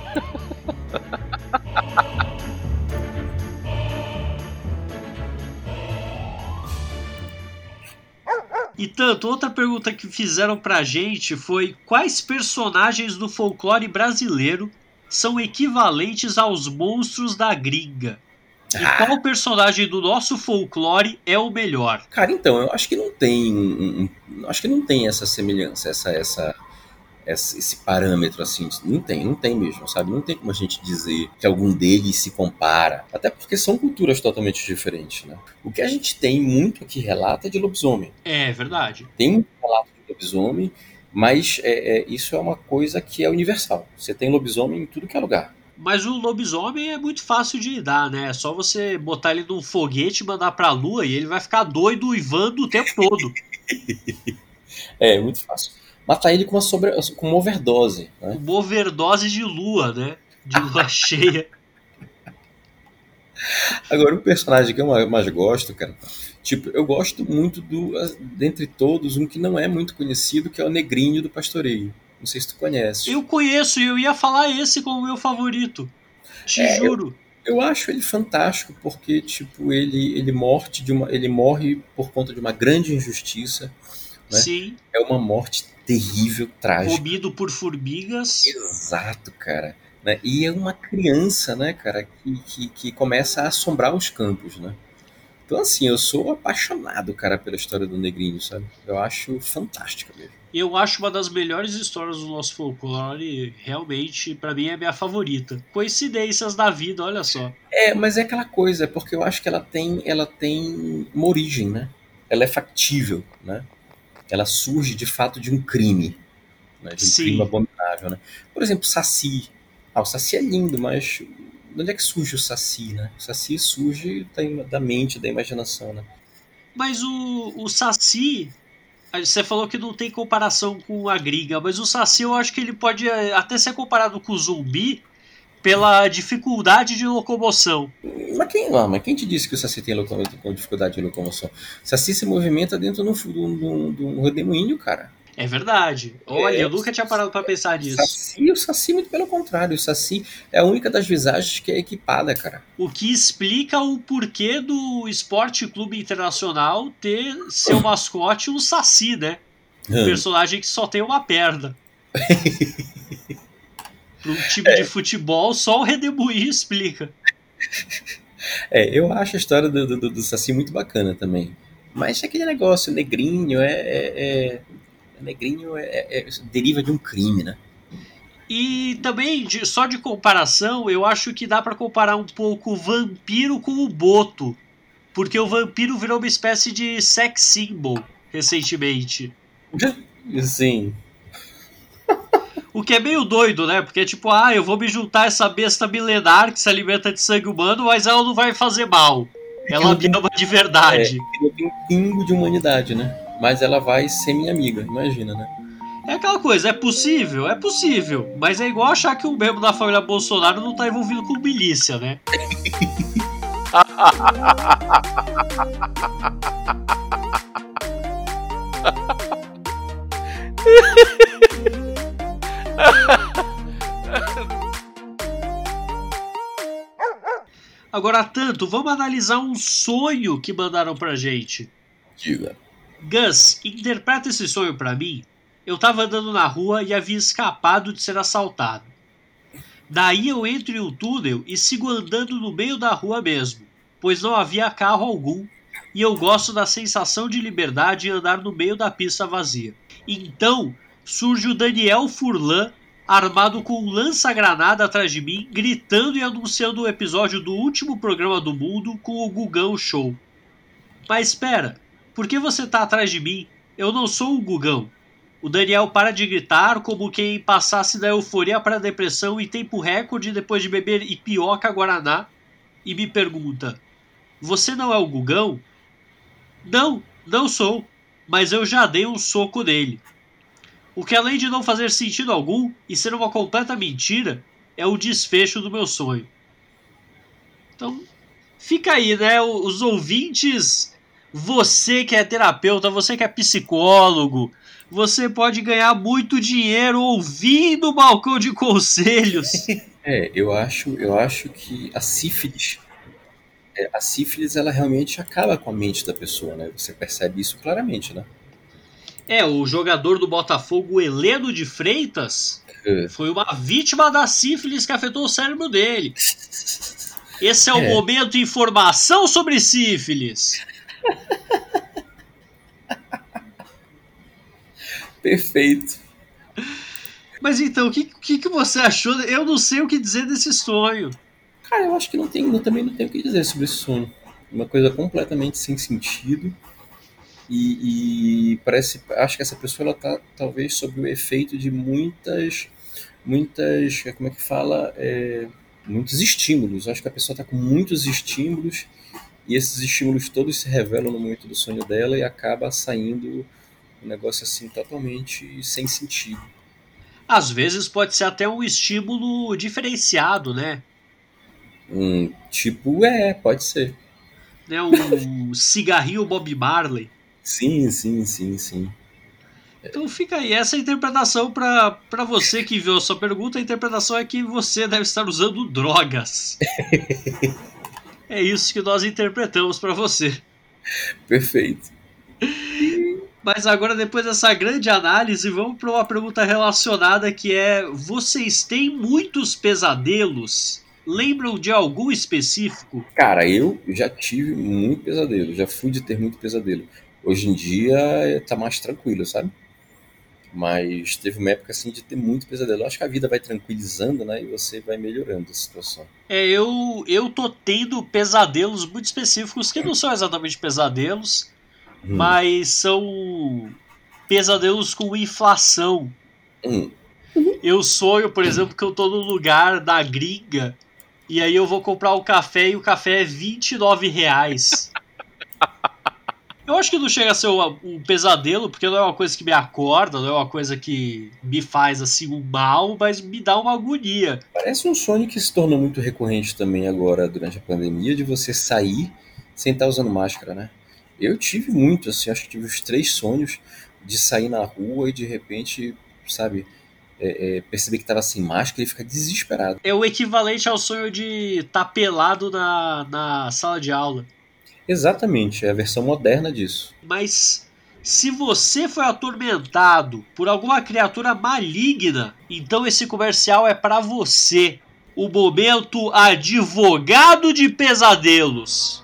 E tanto, outra pergunta que fizeram pra gente foi: quais personagens do folclore brasileiro são equivalentes aos monstros da gringa? E Ah. qual personagem do nosso folclore é o melhor? Cara, então, eu acho que não tem um, um, acho que não tem essa semelhança, essa, essa, essa, esse parâmetro assim, não tem, não tem mesmo, sabe? Não tem como a gente dizer que algum deles se compara, até porque são culturas totalmente diferentes, né? O que a gente tem muito aqui relata é de lobisomem. É verdade. Tem um relato de lobisomem, mas é, é, isso é uma coisa que é universal. Você tem lobisomem em tudo que é lugar. Mas o lobisomem é muito fácil de lidar, né? É só você botar ele num foguete e mandar pra lua e ele vai ficar doido uivando o tempo todo. É, muito fácil. Matar ele com uma, sobre... com uma overdose, né? Uma overdose de lua, né? De lua cheia. Agora, o personagem que eu mais gosto, cara, tipo, eu gosto muito do, dentre todos, um que não é muito conhecido, que é o Negrinho do Pastoreio. Não sei se tu conhece. Eu conheço e eu ia falar esse como meu favorito. Te É, juro. Eu, eu acho ele fantástico porque, tipo, ele, ele, morte de uma, ele morre por conta de uma grande injustiça. Né? Sim. É uma morte terrível, trágica. Comido por formigas. Exato, cara. Né? E é uma criança, né, cara, que, que, que começa a assombrar os campos, né? Então, assim, eu sou apaixonado, cara, pela história do Negrinho, sabe? Eu acho fantástica mesmo. Eu acho uma das melhores histórias do nosso folclore. Realmente, pra mim, é a minha favorita. Coincidências da vida, olha só. É, mas é aquela coisa, porque eu acho que ela tem, ela tem uma origem, né? Ela é factível, né? Ela surge, de fato, de um crime. Né? De um Sim. crime abominável, né? Por exemplo, Saci. Ah, o Saci é lindo, mas de onde é que surge o Saci, né? O Saci surge da, da mente, da imaginação, né? Mas o, o Saci, você falou que não tem comparação com a gringa, mas o Saci eu acho que ele pode até ser comparado com o zumbi pela dificuldade de locomoção. Mas quem, ah, mas quem te disse que o Saci tem loco- com dificuldade de locomoção? O Saci se movimenta dentro de um redemoinho, cara. É verdade. Olha, É, eu nunca tinha parado pra pensar O nisso. Saci, o Saci, muito pelo contrário. O Saci é a única das visagens que é equipada, cara. O que explica o porquê do Esporte Clube Internacional ter seu mascote um Saci, né? Um personagem que só tem uma perna. Para um time de futebol, só o redemoinho explica. É, eu acho a história do, do, do Saci muito bacana também. Mas é aquele negócio, negrinho, é. é, é negrinho é, é, deriva de um crime, né? E também, de, só de comparação, eu acho que dá pra comparar um pouco o vampiro com o boto. Porque o vampiro virou uma espécie de sex symbol recentemente. Sim. O que é meio doido, né? Porque tipo, ah, eu vou me juntar a essa besta milenar que se alimenta de sangue humano, mas ela não vai fazer mal. Ela me ama de verdade. É, eu tenho um pingo de humanidade, né? Mas ela vai ser minha amiga, imagina, né? É aquela coisa, é possível? É possível. Mas é igual achar que um membro da família Bolsonaro não tá envolvido com milícia, né? Agora, tanto, vamos analisar um sonho que mandaram pra gente. Diga. Gus, interpreta esse sonho pra mim. Eu tava andando na rua e havia escapado de ser assaltado. Daí eu entro em um túnel e sigo andando no meio da rua mesmo. pois não havia carro algum, e eu gosto da sensação de liberdade em andar no meio da pista vazia. Então, surge o Daniel Furlan, armado com um lança-granada atrás de mim, gritando e anunciando o episódio do último programa do mundo com o Gugão Show. Mas espera, por que você tá atrás de mim? Eu não sou o Gugão. O Daniel para de gritar como quem passasse da euforia para a depressão em tempo recorde depois de beber Ipioca Guaraná e me pergunta: você não é o Gugão? Não, não sou, mas eu já dei um soco nele. O que, além de não fazer sentido algum e ser uma completa mentira, é o desfecho do meu sonho. Então, fica aí, né? Os ouvintes, você que é terapeuta, você que é psicólogo, você pode ganhar muito dinheiro ouvindo o Balcão de Conselhos. É, eu acho, eu acho que a sífilis, é, a sífilis, ela realmente acaba com a mente da pessoa, né? Você percebe isso claramente, né? É, o jogador do Botafogo, Heleno de Freitas, É. foi uma vítima da sífilis que afetou o cérebro dele. Esse é o É. momento informação sobre sífilis. Perfeito. Mas então, o que, que, que você achou? Eu não sei o que dizer desse sonho. Cara, eu acho que não tem, eu também não tenho o que dizer sobre esse sonho. Uma coisa completamente sem sentido. E, e parece, acho que essa pessoa ela tá talvez sob o efeito de muitas, muitas, como é que fala, é, muitos estímulos. Acho que a pessoa está com muitos estímulos e esses estímulos todos se revelam no momento do sonho dela e acaba saindo um negócio assim totalmente sem sentido. Às vezes pode ser até um estímulo diferenciado, né? Um tipo, é, pode ser. né? Um cigarrinho Bob Marley. Sim, sim, sim, sim. Então fica aí, essa é a interpretação para você que viu a sua pergunta. A interpretação é que você deve estar usando drogas. É isso que nós interpretamos para você. Perfeito. Mas agora, depois dessa grande análise, vamos para uma pergunta relacionada que é: vocês têm muitos pesadelos? Lembram de algum específico? Cara, eu já tive muito pesadelo, já fui de ter muito pesadelo. Hoje em dia tá mais tranquilo, sabe? Mas teve uma época assim de ter muito pesadelo. Eu acho que a vida vai tranquilizando, né? E você vai melhorando a situação. É, eu, eu tô tendo pesadelos muito específicos que não são exatamente pesadelos, hum. mas são pesadelos com inflação. Hum. Eu sonho, por exemplo, que eu tô num lugar da gringa e aí eu vou comprar o café e o café é vinte e nove reais. Eu acho que não chega a ser um pesadelo, porque não é uma coisa que me acorda, não é uma coisa que me faz assim um mal, mas me dá uma agonia. Parece um sonho que se tornou muito recorrente também agora durante a pandemia, de você sair sem estar usando máscara, né? Eu tive muito, assim, acho que tive os três sonhos de sair na rua e de repente, sabe, é, é, perceber que estava sem máscara e ficar desesperado. É o equivalente ao sonho de estar pelado na, na sala de aula. Exatamente, é a versão moderna disso. Mas se você foi atormentado por alguma criatura maligna, então esse comercial é para você. O momento advogado de pesadelos.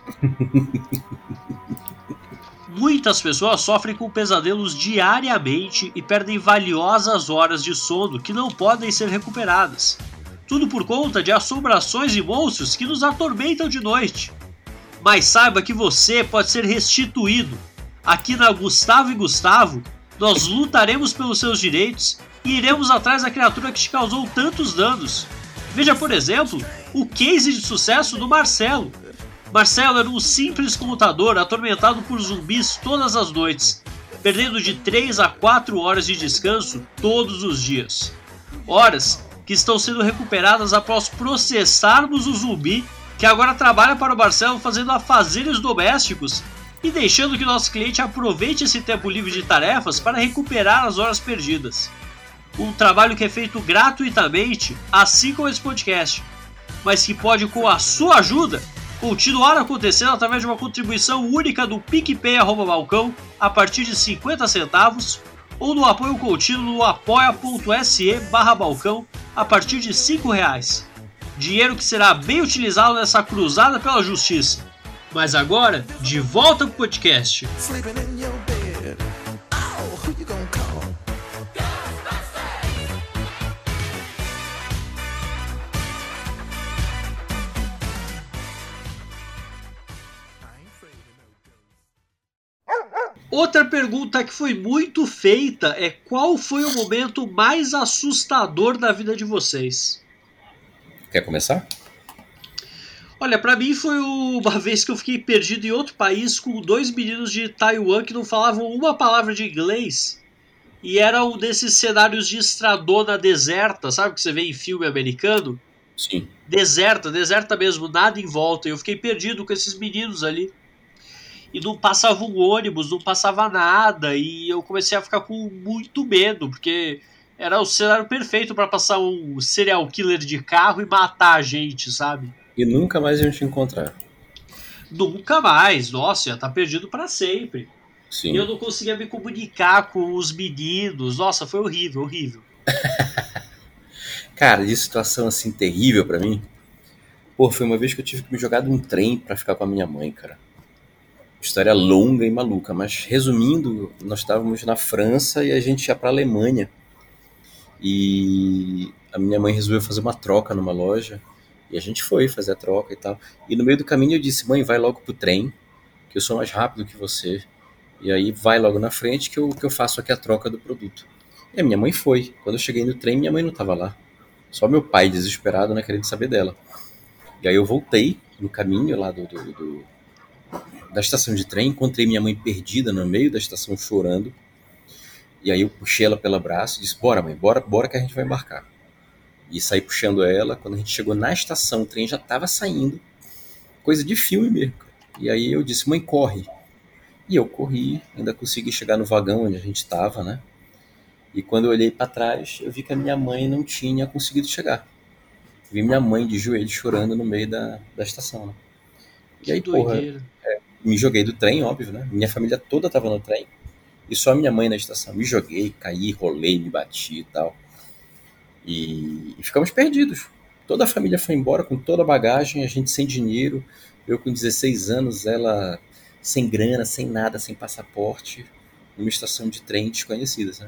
Muitas pessoas sofrem com pesadelos diariamente e perdem valiosas horas de sono que não podem ser recuperadas. Tudo por conta de assombrações e monstros que nos atormentam de noite. Mas saiba que você pode ser restituído. Aqui na Gustavo e Gustavo, nós lutaremos pelos seus direitos e iremos atrás da criatura que te causou tantos danos. Veja, por exemplo, o case de sucesso do Marcelo. Marcelo era um simples computador atormentado por zumbis todas as noites, perdendo de três a quatro horas de descanso todos os dias. Horas que estão sendo recuperadas após processarmos o zumbi que agora trabalha para o Marcelo fazendo afazeres domésticos e deixando que nosso cliente aproveite esse tempo livre de tarefas para recuperar as horas perdidas. Um trabalho que é feito gratuitamente, assim como esse podcast, mas que pode, com a sua ajuda, continuar acontecendo através de uma contribuição única do PicPay arroba Balcão a partir de cinquenta centavos ou no apoio contínuo no apoia.se barra Balcão a partir de cinco reais. Dinheiro que será bem utilizado nessa cruzada pela justiça. Mas agora, de volta pro podcast. Outra pergunta que foi muito feita é: qual foi o momento mais assustador da vida de vocês? Quer começar? Olha, pra mim foi uma vez que eu fiquei perdido em outro país com dois meninos de Taiwan que não falavam uma palavra de inglês. E era um desses cenários de estradona deserta, sabe, que você vê em filme americano? Sim. Deserta, deserta mesmo, nada em volta. E eu fiquei perdido com esses meninos ali. E não passava um ônibus, não passava nada, e eu comecei a ficar com muito medo, porque era o cenário perfeito para passar um serial killer de carro e matar a gente, sabe? E nunca mais iam te encontrar. Nunca mais, nossa, ia estar perdido para sempre. Sim. E eu não conseguia me comunicar com os meninos, nossa, foi horrível, horrível. Cara, de situação assim terrível para mim, pô, foi uma vez que eu tive que me jogar de um trem para ficar com a minha mãe, cara. História longa e maluca, mas resumindo, nós estávamos na França e a gente ia para a Alemanha. E a minha mãe resolveu fazer uma troca numa loja e a gente foi fazer a troca e tal. E no meio do caminho eu disse: mãe, vai logo pro trem, que eu sou mais rápido que você. E aí vai logo na frente que eu, que eu faço aqui a troca do produto. E a minha mãe foi. Quando eu cheguei no trem, minha mãe não estava lá. Só meu pai, desesperado, né, querendo saber dela. E aí eu voltei no caminho lá do... do, do da estação de trem, encontrei minha mãe perdida no meio da estação chorando, e aí eu puxei ela pelo braço e disse: bora mãe, bora, bora que a gente vai embarcar. E saí puxando ela. Quando a gente chegou na estação, o trem já estava saindo, coisa de filme mesmo. E aí eu disse: mãe, corre. E eu corri, ainda consegui chegar no vagão onde a gente estava, né? E quando eu olhei para trás, eu vi que a minha mãe não tinha conseguido chegar. Vi minha mãe de joelho chorando no meio da, da estação, né? E aí, porra, é, me joguei do trem, óbvio, né? Minha família toda tava no trem. E só a minha mãe na estação. Me joguei, caí, rolei, me bati e tal. E, e ficamos perdidos. Toda a família foi embora com toda a bagagem, a gente sem dinheiro. Eu com dezesseis anos, ela sem grana, sem nada, sem passaporte. Numa estação de trem desconhecida, né?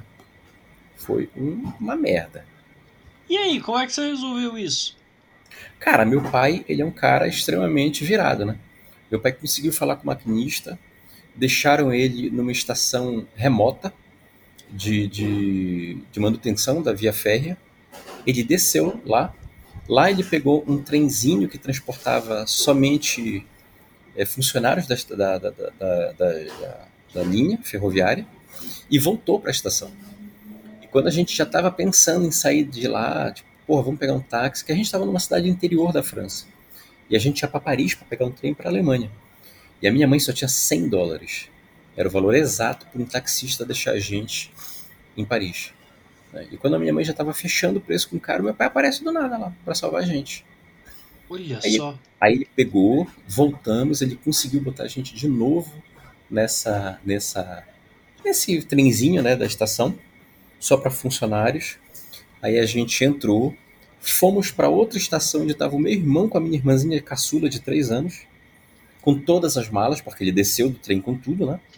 Foi um, uma merda. E aí, como é que você resolveu isso? Cara, meu pai, ele é um cara extremamente virado, né? Meu pai conseguiu falar com o maquinista, deixaram ele numa estação remota de, de, de manutenção da via férrea. Ele desceu lá. Lá ele pegou um trenzinho que transportava somente é, funcionários da, da, da, da, da, da linha ferroviária e voltou para a estação. E quando a gente já estava pensando em sair de lá, tipo, porra, vamos pegar um táxi, que a gente estava numa cidade interior da França. E a gente ia para Paris para pegar um trem para a Alemanha. E a minha mãe só tinha cem dólares. Era o valor exato para um taxista deixar a gente em Paris. E quando a minha mãe já estava fechando o preço com o cara, meu pai aparece do nada lá para salvar a gente. Olha aí, só. Aí ele pegou, voltamos, ele conseguiu botar a gente de novo nessa, nessa, nesse trenzinho, né, da estação, só para funcionários. Aí a gente entrou, fomos para outra estação onde estava o meu irmão com a minha irmãzinha caçula de três anos, com todas as malas, porque ele desceu do trem com tudo, né?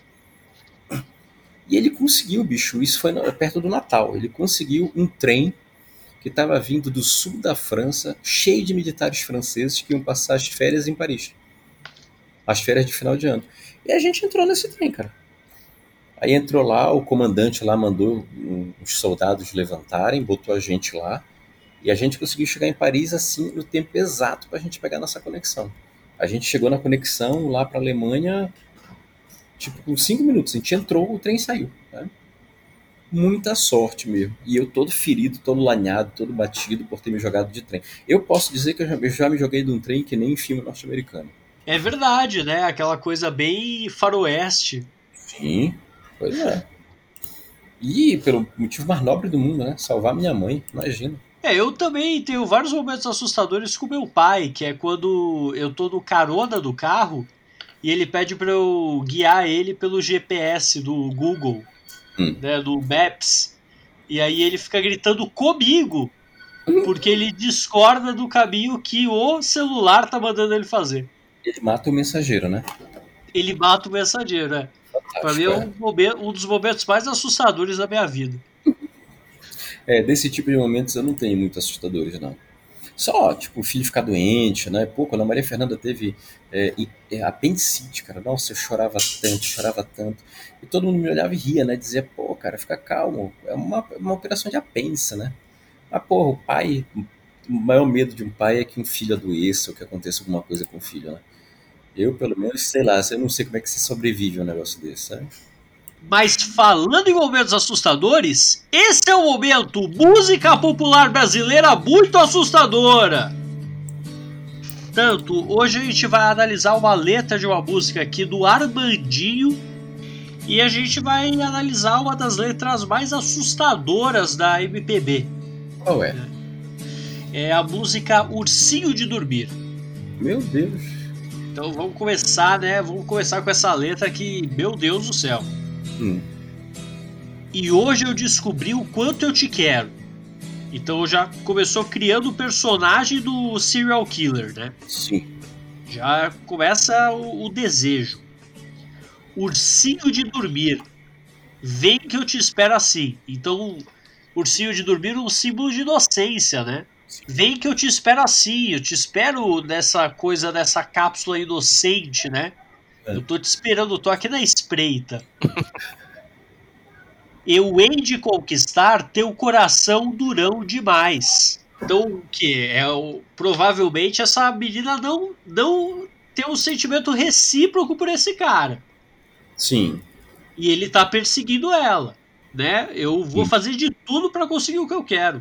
E ele conseguiu, bicho, isso foi perto do Natal, ele conseguiu um trem que estava vindo do sul da França, cheio de militares franceses que iam passar as férias em Paris. As férias de final de ano. E a gente entrou nesse trem, cara. Aí entrou lá, o comandante lá mandou os soldados levantarem, botou a gente lá, e a gente conseguiu chegar em Paris assim no tempo exato para a gente pegar nossa conexão. A gente chegou na conexão lá para a Alemanha, tipo, com cinco minutos. A gente entrou, o trem saiu. Né? Muita sorte mesmo. E eu todo ferido, todo lanhado, todo batido por ter me jogado de trem. Eu posso dizer que eu já, eu já me joguei de um trem que nem em filme norte-americano. É verdade, né? Aquela coisa bem faroeste. Sim, pois é. E pelo motivo mais nobre do mundo, né? Salvar minha mãe, imagina. É, eu também tenho vários momentos assustadores com meu pai, que é quando eu tô no carona do carro e ele pede pra eu guiar ele pelo G P S do Google, hum. né, do Maps, e aí ele fica gritando comigo, porque ele discorda do caminho que o celular tá mandando ele fazer. Ele mata o mensageiro, né? Ele mata o mensageiro, é. Pra mim é um, momento, um dos momentos mais assustadores da minha vida. É, desse tipo de momentos eu não tenho muito assustadores, não. Só, tipo, o filho ficar doente, né? Pô, quando a Maria Fernanda teve é, é, apendicite, cara, nossa, eu chorava tanto, chorava tanto. E todo mundo me olhava e ria, né? Dizia, pô, cara, fica calmo, é uma, uma operação de apêndice, né? Mas, porra, o pai, o maior medo de um pai é que um filho adoeça ou que aconteça alguma coisa com o filho, né? Eu, pelo menos, sei lá, eu não sei como é que se sobrevive a um negócio desse, sabe? Mas falando em momentos assustadores, esse é o momento música popular brasileira muito assustadora. Tanto, hoje a gente vai analisar uma letra de uma música aqui do Armandinho e a gente vai analisar uma das letras mais assustadoras da M P B. Qual é? É a música Ursinho de Dormir. Meu Deus. Então vamos começar, né? Vamos começar com essa letra que, meu Deus do céu. Hum. E hoje eu descobri o quanto eu te quero. Então já começou criando o personagem do serial killer, né? Sim. Já começa o, o desejo. Ursinho de dormir. Vem que eu te espero assim. Então, ursinho de dormir é um símbolo de inocência, né? Vem que eu te espero assim. Eu te espero nessa coisa, nessa cápsula inocente, né? É. Eu tô te esperando, eu tô aqui na espreita. Eu hei de conquistar teu coração durão demais. Então, o que? É, o, provavelmente essa menina não, não tem um sentimento recíproco por esse cara. Sim. E ele tá perseguindo ela, né? Eu vou Sim. fazer de tudo para conseguir o que eu quero.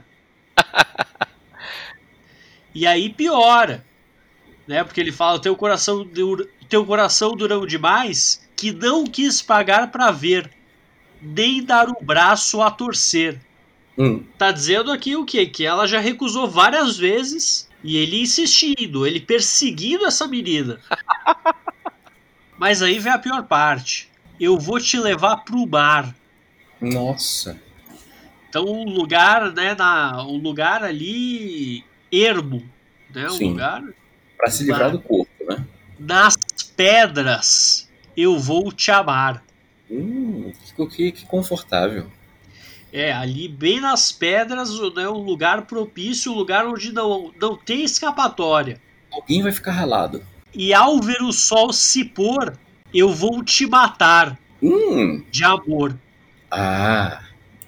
E aí piora, né? Porque ele fala, teu coração, teu coração durão demais, que não quis pagar para ver, nem dar o braço a torcer. Hum. Tá dizendo aqui o quê? Que ela já recusou várias vezes e ele insistindo, ele perseguindo essa menina. Mas aí vem a pior parte. Eu vou te levar pro mar. Nossa. Então um lugar, né, na, um lugar ali ermo, né, um Sim. lugar pra se livrar do corpo, né? Nas pedras eu vou te amar. Hum, que, que confortável. É, ali bem nas pedras, né, um lugar propício, um lugar onde não, não tem escapatória. Alguém vai ficar ralado. E ao ver o sol se pôr, eu vou te matar. Hum. De amor. Ah.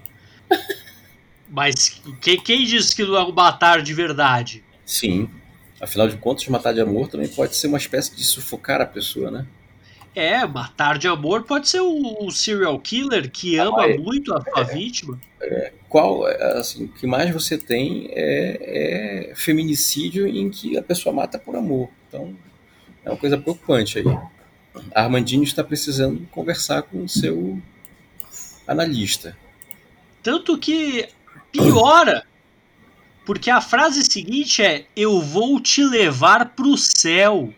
Mas quem, quem disse que não é um matar de verdade? Sim. Afinal de contas, matar de amor também pode ser uma espécie de sufocar a pessoa, né? É, matar de amor pode ser o, o serial killer que ama ah, é, muito a sua é, vítima. É, qual, assim, o que mais você tem é, é feminicídio em que a pessoa mata por amor. Então, é uma coisa preocupante aí. A Armandinho está precisando conversar com o seu analista. Tanto que piora, porque a frase seguinte é: eu vou te levar pro céu.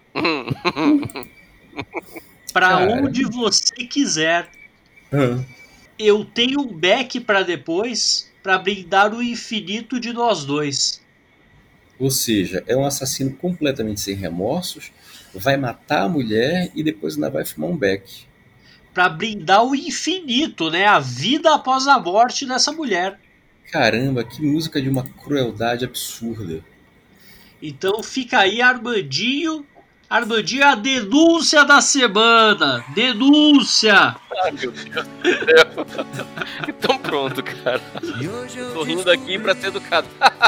Pra onde você quiser. Uhum. Eu tenho um beck pra depois, pra brindar o infinito de nós dois. Ou seja, é um assassino completamente sem remorsos, vai matar a mulher e depois ainda vai fumar um beck. Pra brindar o infinito, né? A vida após a morte dessa mulher. Caramba, que música de uma crueldade absurda. Então fica aí Armandinho. Armandinho, a denúncia da semana. Denúncia. Ai, meu Deus do céu. Então pronto, cara. Tô rindo aqui pra ser educado.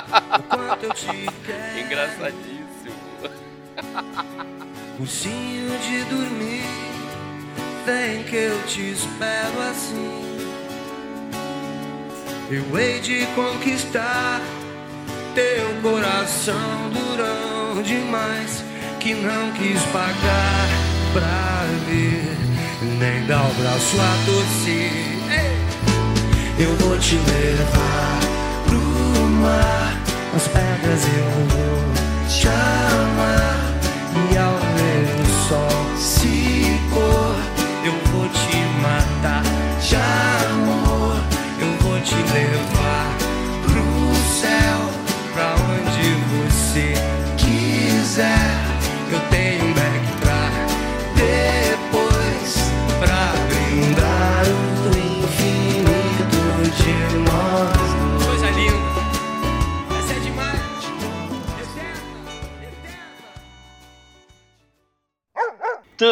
Engraçadíssimo. Ursinho de dormir, vem que eu te espero assim. Eu hei de conquistar teu coração durão demais, que não quis pagar pra ver, nem dar o braço a torcer. Eu vou te levar pro mar, nas pedras eu vou te amar, e ao ver o sol se pôr, eu vou te matar de amor. Eu vou te levar pro céu, pra onde você quiser. Eu tenho um beck pra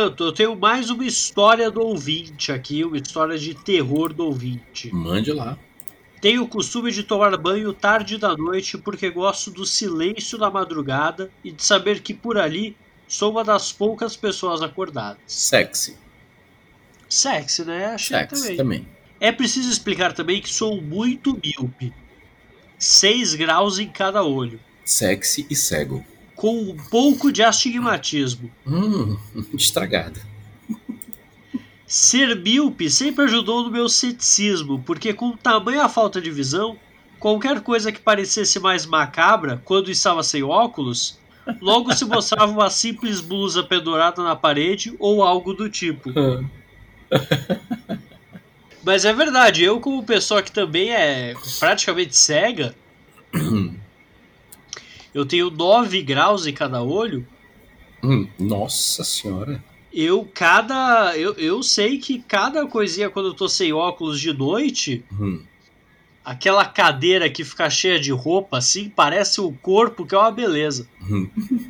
Entretanto, eu tenho mais uma história do ouvinte aqui, uma história de terror do ouvinte. Mande lá. Tenho o costume de tomar banho tarde da noite porque gosto do silêncio da madrugada e de saber que por ali sou uma das poucas pessoas acordadas. Sexy. Sexy, né? Achei Sexy também. também. É preciso explicar também que sou muito míope. seis graus em cada olho. Sexy e cego. Com um pouco de astigmatismo. Hum, estragado. Ser míope sempre ajudou no meu ceticismo, porque com tamanha falta de visão, qualquer coisa que parecesse mais macabra quando estava sem óculos, logo se mostrava uma simples blusa pendurada na parede ou algo do tipo. Mas é verdade, eu como pessoa que também é praticamente cega, eu tenho nove graus em cada olho. Hum, nossa senhora. Eu cada. Eu, eu sei que cada coisinha quando eu tô sem óculos de noite, Hum. aquela cadeira que fica cheia de roupa assim, parece o corpo, que é uma beleza. Hum.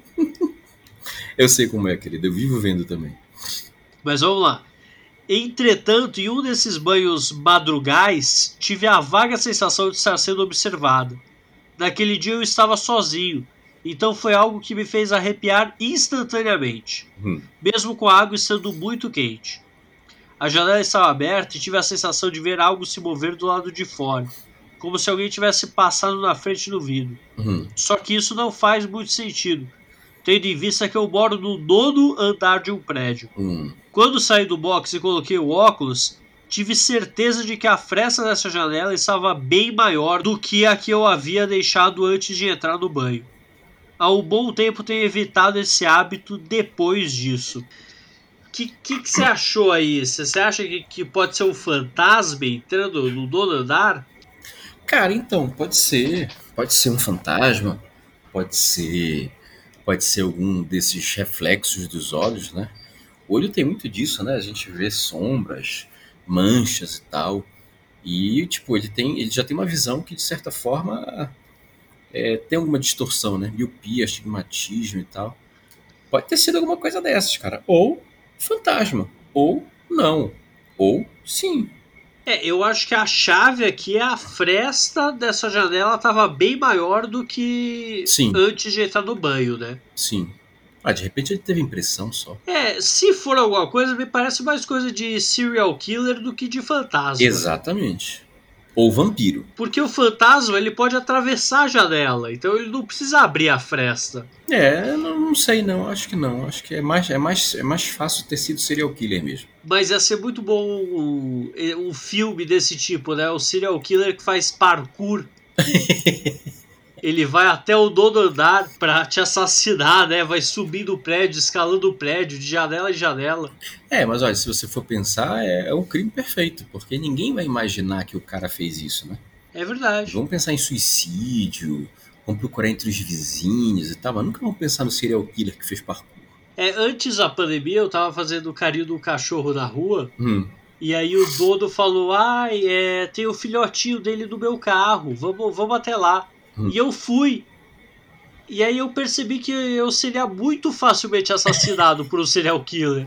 Eu sei como é, querido. Eu vivo vendo também. Mas vamos lá. Entretanto, em um desses banhos madrugais, tive a vaga sensação de estar sendo observado. Naquele dia eu estava sozinho, então foi algo que me fez arrepiar instantaneamente, Hum. mesmo com a água estando muito quente. A janela estava aberta e tive a sensação de ver algo se mover do lado de fora, como se alguém tivesse passado na frente do vidro. Hum. Só que isso não faz muito sentido, tendo em vista que eu moro no nono andar de um prédio. Hum. Quando saí do box e coloquei o óculos, tive certeza de que a fresta dessa janela estava bem maior do que a que eu havia deixado antes de entrar no banho. Há um bom tempo tenho evitado esse hábito depois disso. O que, que, que você achou aí? Você acha que, que pode ser um fantasma entrando no nono andar? Cara, então, pode ser. Pode ser um fantasma. Pode ser. Pode ser algum desses reflexos dos olhos, né? O olho tem muito disso, né? A gente vê sombras, manchas e tal. E, tipo, ele, tem, ele já tem uma visão que, de certa forma, é, tem alguma distorção, né? Miopia, astigmatismo e tal. Pode ter sido alguma coisa dessas, cara. Ou fantasma. Ou não. Ou sim. É, eu acho que a chave aqui é a fresta dessa janela estava bem maior do que Sim. antes de entrar no banho, né? Sim. Ah, de repente ele teve impressão só. É, se for alguma coisa, me parece mais coisa de serial killer do que de fantasma. Exatamente. Ou vampiro. Porque o fantasma, ele pode atravessar a janela, então ele não precisa abrir a fresta. É, não, não sei não, acho que não. Acho que é mais, é, mais, é mais fácil ter sido serial killer mesmo. Mas ia ser muito bom um, um filme desse tipo, né? O serial killer que faz parkour. Ele vai até o nono andar pra te assassinar, né? Vai subindo o prédio, escalando o prédio, de janela em janela. É, mas olha, se você for pensar, é, é um crime perfeito, porque ninguém vai imaginar que o cara fez isso, né? É verdade. Vamos pensar em suicídio, vamos procurar entre os vizinhos e tal, mas nunca vamos pensar no serial killer que fez parkour. É, antes da pandemia, eu tava fazendo carinho do cachorro na rua, Hum. e aí o dono falou, ai, é, tem o filhotinho dele no meu carro, vamos, vamos até lá. Hum. E eu fui. E aí eu percebi que eu seria muito facilmente assassinado por um serial killer.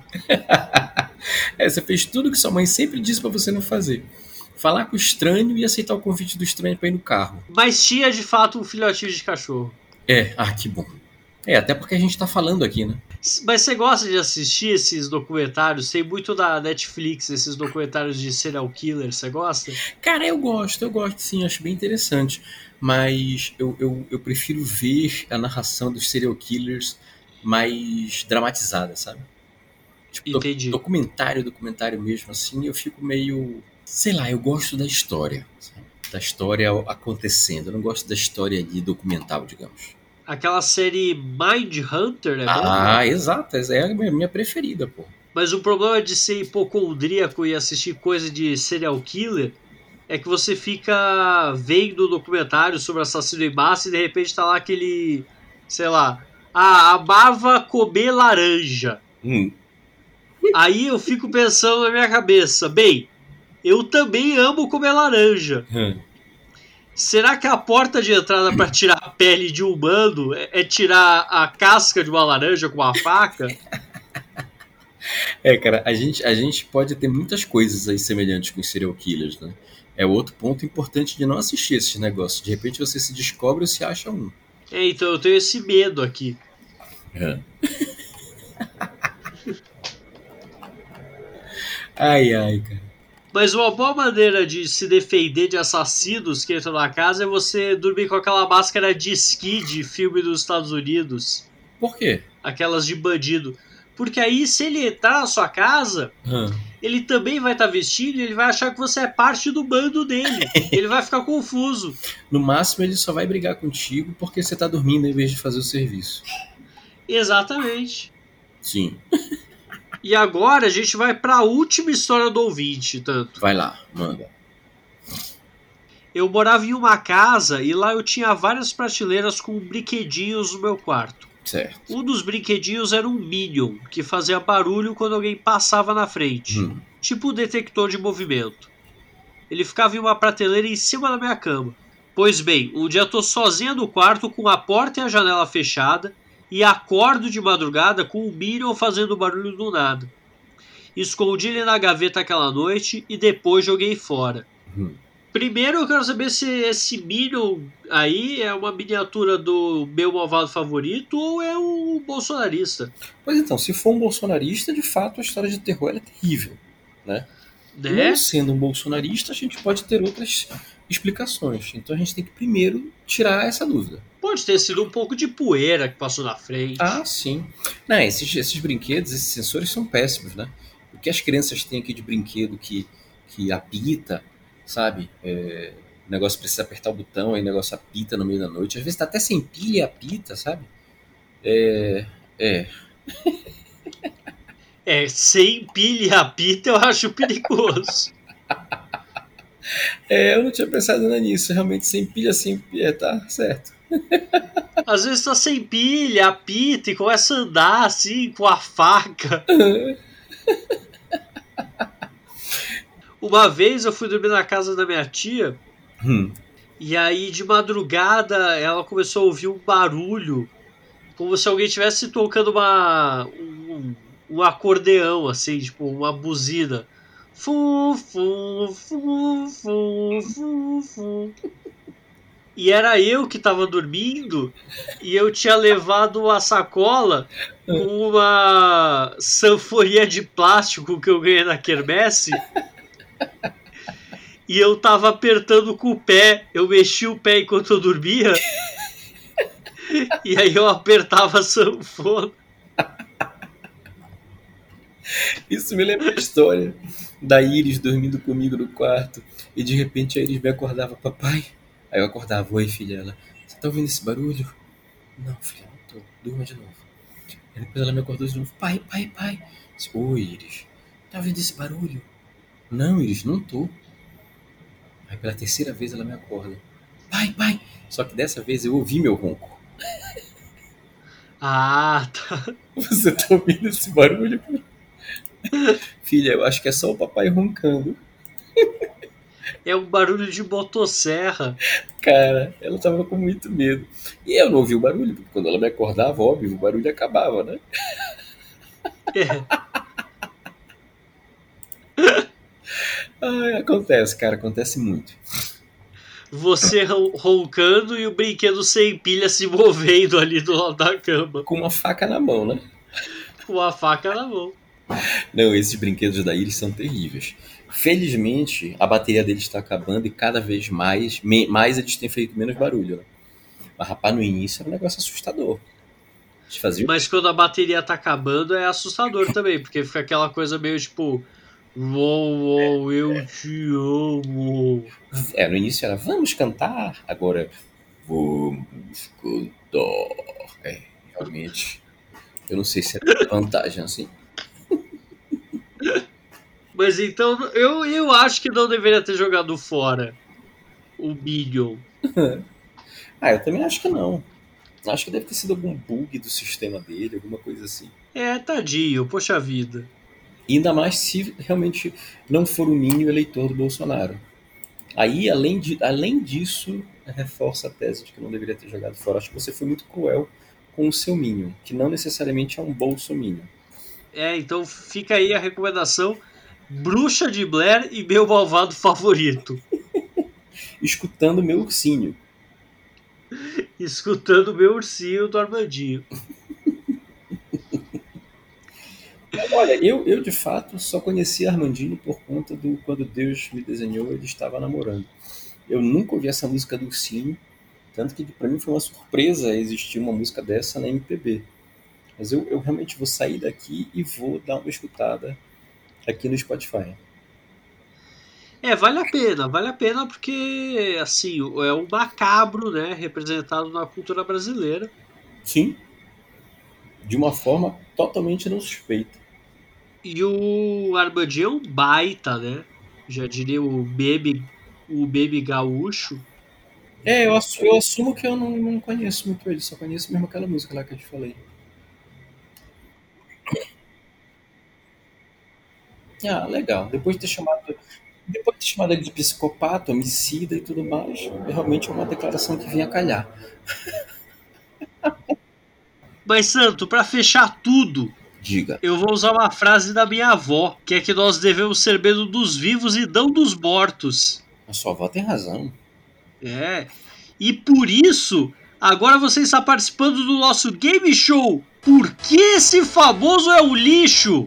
É, você fez tudo que sua mãe sempre disse pra você não fazer. Falar com o estranho e aceitar o convite do estranho pra ir no carro. Mas tinha de fato um filhotinho de cachorro. É, ah, que bom. É, até porque a gente tá falando aqui, né? Mas você gosta de assistir esses documentários? Tem muito da Netflix, esses documentários de serial killer, você gosta? Cara, eu gosto, eu gosto sim, acho bem interessante. Mas eu, eu, eu prefiro ver a narração dos serial killers mais dramatizada, sabe? Tipo, Entendi. Documentário, documentário mesmo, assim, eu fico meio... Sei lá, eu gosto da história, sabe? Da história acontecendo. Eu não gosto da história de documental, digamos. Aquela série Mindhunter, é Ah, bom? exato, essa é a minha preferida, pô. Mas o problema de ser hipocondríaco e assistir coisa de serial killer é que você fica vendo documentário sobre assassino em massa e de repente tá lá aquele, sei lá, ah, amava comer laranja. Hum. Aí eu fico pensando na minha cabeça, bem, eu também amo comer laranja. Hum. Será que a porta de entrada para tirar a pele de um humano é, é tirar a casca de uma laranja com uma faca? É, cara, a gente, a gente pode ter muitas coisas aí semelhantes com os serial killers, né? É outro ponto importante de não assistir esses negócios. De repente você se descobre ou se acha um. É, então eu tenho esse medo aqui. É. Ai, ai, cara. Mas uma boa maneira de se defender de assassinos que entram na casa é você dormir com aquela máscara de esqui de filme dos Estados Unidos. Por quê? Aquelas de bandido. Porque aí, se ele entrar na sua casa, Hum. ele também vai estar vestido e ele vai achar que você é parte do bando dele. Ele vai ficar confuso. No máximo, ele só vai brigar contigo porque você tá dormindo em vez de fazer o serviço. Exatamente. Sim. E agora a gente vai para a última história do ouvinte, tanto. Vai lá, manda. Eu morava em uma casa e lá eu tinha várias prateleiras com brinquedinhos no meu quarto. Certo. Um dos brinquedinhos era um Minion, que fazia barulho quando alguém passava na frente. Hum. Tipo um detector de movimento. Ele ficava em uma prateleira em cima da minha cama. Pois bem, um dia eu tô sozinha no quarto com a porta e a janela fechada e acordo de madrugada com o Minion fazendo barulho do nada. Escondi ele na gaveta aquela noite e depois joguei fora. Hum. Primeiro eu quero saber se esse Minion aí é uma miniatura do meu malvado favorito ou é um bolsonarista. Pois então, se for um bolsonarista, de fato a história de terror ela é terrível, né? Né? Não sendo um bolsonarista, a gente pode ter outras explicações. Então a gente tem que primeiro tirar essa dúvida. Pode ter sido um pouco de poeira que passou na frente. Ah, sim. Não, esses, esses brinquedos, esses sensores são péssimos, né? O que as crianças têm aqui de brinquedo que, que apita, sabe? É, o negócio precisa apertar o botão, aí o negócio apita no meio da noite. Às vezes tá até sem pilha e apita, sabe? É... é. É, sem pilha e apita eu acho perigoso. É, eu não tinha pensado nada nisso. Realmente, sem pilha, sem pilha, tá certo. Às vezes tá sem pilha, apita e começa a andar assim com a faca. Uma vez eu fui dormir na casa da minha tia Hum. e aí de madrugada ela começou a ouvir um barulho como se alguém estivesse tocando uma, um, um acordeão, assim, tipo uma buzina. Fu, fu, fu, fu, fu, fu. E era eu que tava dormindo e eu tinha levado a sacola com uma sanfoninha de plástico que eu ganhei na quermesse e eu tava apertando com o pé. Eu mexi o pé enquanto eu dormia e aí eu apertava a sanfona. Isso me lembra a história da Iris dormindo comigo no quarto e de repente a Iris me acordava, papai. Aí eu acordava, oi filha, ela, você tá ouvindo esse barulho? Não, filha, não tô, durma de novo. Aí depois ela me acordou de novo, pai, pai, pai. Disse, oi Iris, tá ouvindo esse barulho? Não, Iris, não tô. Aí pela terceira vez ela me acorda, pai, pai. Só que dessa vez eu ouvi meu ronco. Ah, tá. Você tá ouvindo esse barulho? Filha, eu acho que é só o papai roncando. É um barulho de motosserra. Cara, ela tava com muito medo. E eu não ouvi o barulho, porque quando ela me acordava, óbvio, o barulho acabava, né? É. Ai, acontece, cara, acontece muito. Você ron- roncando e o brinquedo sem pilha se movendo ali do lado da cama. Com uma faca na mão, né? Com a faca na mão. Não, esses brinquedos da Iris são terríveis. Felizmente, a bateria deles está acabando e cada vez mais, me- mais eles têm feito menos barulho, né? Mas, rapaz, no início era um negócio assustador. Eles faziam... Mas quando a bateria tá acabando é assustador também, porque fica aquela coisa meio tipo... Uou, uou, eu te amo. É, no início era, vamos cantar. Agora, vamos cantar. É, realmente, eu não sei se é vantagem assim. Mas então, eu, eu acho que não deveria ter jogado fora o Minion. Ah, eu também acho que não. Acho que deve ter sido algum bug do sistema dele, alguma coisa assim. É, tadinho, poxa vida. Ainda mais se realmente não for o Minion eleitor do Bolsonaro. Aí, além, de, além disso, reforça a tese de que não deveria ter jogado fora. Acho que você foi muito cruel com o seu Minion, que não necessariamente é um bolsominion. É, então fica aí a recomendação: Bruxa de Blair e meu malvado favorito. Escutando meu ursinho. Escutando o meu ursinho do Armandinho. Olha, eu, eu de fato só conheci Armandinho por conta do Quando Deus Me Desenhou, ele estava namorando. Eu nunca ouvi essa música do ursinho, tanto que pra mim foi uma surpresa existir uma música dessa na M P B. Mas eu, eu realmente vou sair daqui e vou dar uma escutada aqui no Spotify. É, vale a pena, vale a pena porque, assim, é o macabro, né, representado na cultura brasileira. Sim, de uma forma totalmente não suspeita. E o Armandinho é um baita, né? Já diria o Baby, o Baby gaúcho. É, eu, assu- eu assumo que eu não, não conheço muito ele, só conheço mesmo aquela música lá que eu te falei. Ah, legal. Depois de ter chamado, depois de ter chamado ele de psicopata, homicida e tudo mais, realmente é uma declaração que vinha a calhar. Mas, Santo, pra fechar tudo, Diga. eu vou usar uma frase da minha avó, que é que nós devemos ser medo dos vivos e não dos mortos. A sua avó tem razão. É. E por isso, agora você está participando do nosso game show. Por que esse famoso é um lixo?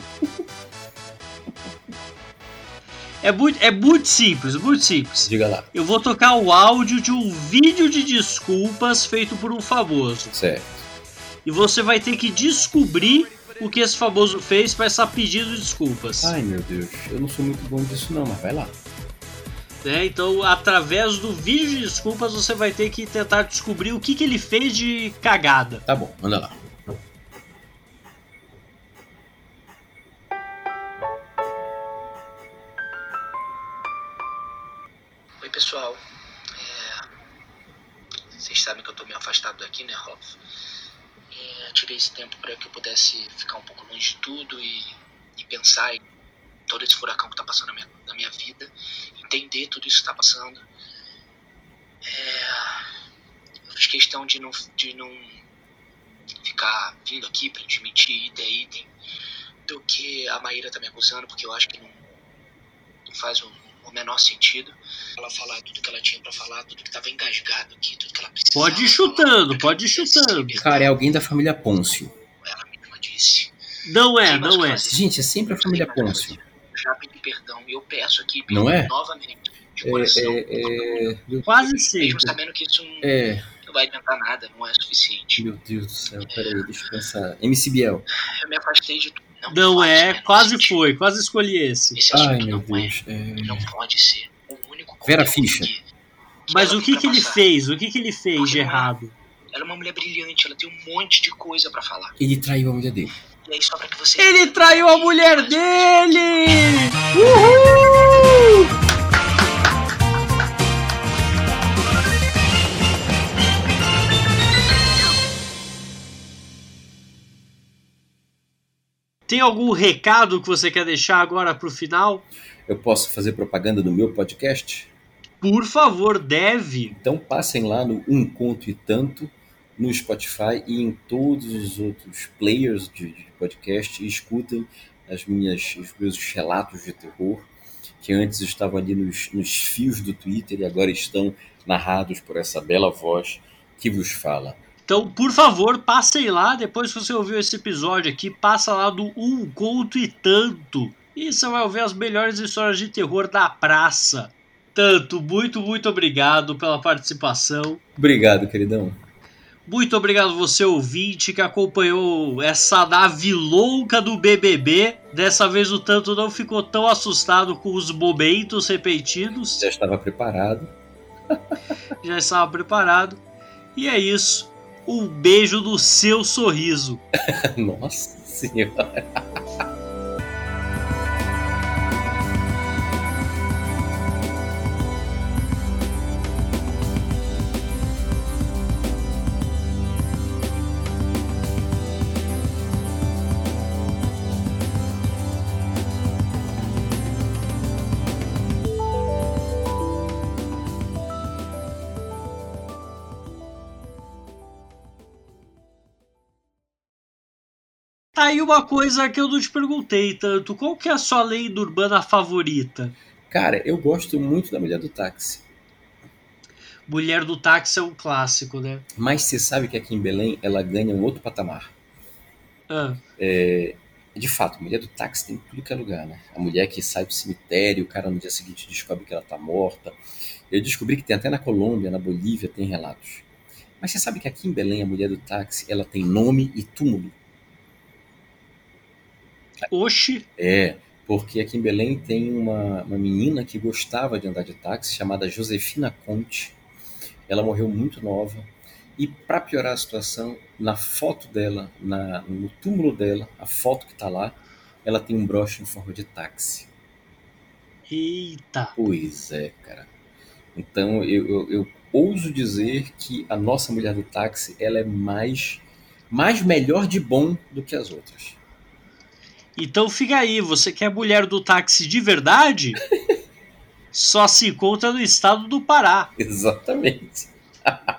É muito, é muito simples, muito simples. Diga lá. Eu vou tocar o áudio de um vídeo de desculpas feito por um famoso. Certo. E você vai ter que descobrir o que esse famoso fez para estar pedindo desculpas. Ai, meu Deus. Eu não sou muito bom disso não, mas vai lá. Né? Então, através do vídeo de desculpas, você vai ter que tentar descobrir o que, que ele fez de cagada. Tá bom, manda lá. Oi, pessoal. É... Vocês sabem que eu tô meio afastado daqui, né, Rolf? É... Tirei esse tempo para que eu pudesse ficar um pouco longe de tudo e, e pensar em todo esse furacão que tá passando na minha, na minha vida, entender tudo isso que tá passando. É... Eu fiz questão de não, de não ficar vindo aqui pra desmentir item a item do que a Maíra tá me acusando, porque eu acho que não, não faz o, o menor sentido ela falar tudo que ela tinha pra falar, tudo que tava engasgado aqui, tudo que ela precisava. Pode ir chutando, falar, pode ir chutando. Cara, é alguém da família Pôncio. Ela mesma disse. Não é, não é. Gente, é sempre a família Pôncio. Já pedi perdão e eu peço aqui Não é? novamente, de É, coração, é, é... Quase mesmo sempre. sabendo que isso não, é... não vai adiantar nada, não é suficiente. Meu Deus do céu, peraí, deixa eu pensar. M C Biel. Eu me afastei de tudo. Não faz o é, menor quase sentido. foi, quase escolhi esse. Esse assunto Ai, meu não Deus. é, É... não pode ser o único Vera conteúdo Fischer. que- que Mas ela o tem que, que pra ele passar. fez? O que, que ele fez Porque de não é- errado? Ela é uma mulher brilhante, ela tem um monte de coisa pra falar. Ele traiu a mulher dele. E aí, só pra que você... Ele traiu a mulher dele! Uhul! Tem algum recado que você quer deixar agora pro final? Eu posso fazer propaganda do meu podcast? Por favor, deve. Então passem lá no Um Conto e Tanto, no Spotify e em todos os outros players de, de podcast e escutem as minhas, os meus relatos de terror, que antes estavam ali nos, nos fios do Twitter e agora estão narrados por essa bela voz que vos fala. Então, por favor, passem lá, depois que você ouviu esse episódio aqui, passa lá do Um Conto e Tanto. E você vai ouvir as melhores histórias de terror da praça. Tanto, muito, muito obrigado pela participação. Obrigado, queridão. Muito obrigado você, ouvinte, que acompanhou essa nave louca do B B B. Dessa vez o Tanto não ficou tão assustado com os momentos repetidos. Já estava preparado. Já estava preparado. E é isso. Um beijo no seu sorriso. Nossa Senhora. Tá aí uma coisa que eu não te perguntei tanto. Qual que é a sua lenda urbana favorita? Cara, eu gosto muito da Mulher do Táxi. Mulher do Táxi é um clássico, né? Mas você sabe que aqui em Belém ela ganha um outro patamar. Ah. É, de fato, a Mulher do Táxi tem em tudo que é lugar, né? A mulher que sai do cemitério, o cara no dia seguinte descobre que ela tá morta. Eu descobri que tem até na Colômbia, na Bolívia, tem relatos. Mas você sabe que aqui em Belém a Mulher do Táxi ela tem nome e túmulo? Oxi! É, porque aqui em Belém tem uma, uma menina que gostava de andar de táxi, chamada Josefina Conte. Ela morreu muito nova. E para piorar a situação, na foto dela, na, no túmulo dela, a foto que está lá, ela tem um broche em forma de táxi. Eita! Pois é, cara. Então eu, eu, eu ouso dizer que a nossa Mulher do Táxi ela é mais, mais melhor de bom do que as outras. Então fica aí, você quer mulher do táxi de verdade? Só se encontra no estado do Pará. Exatamente.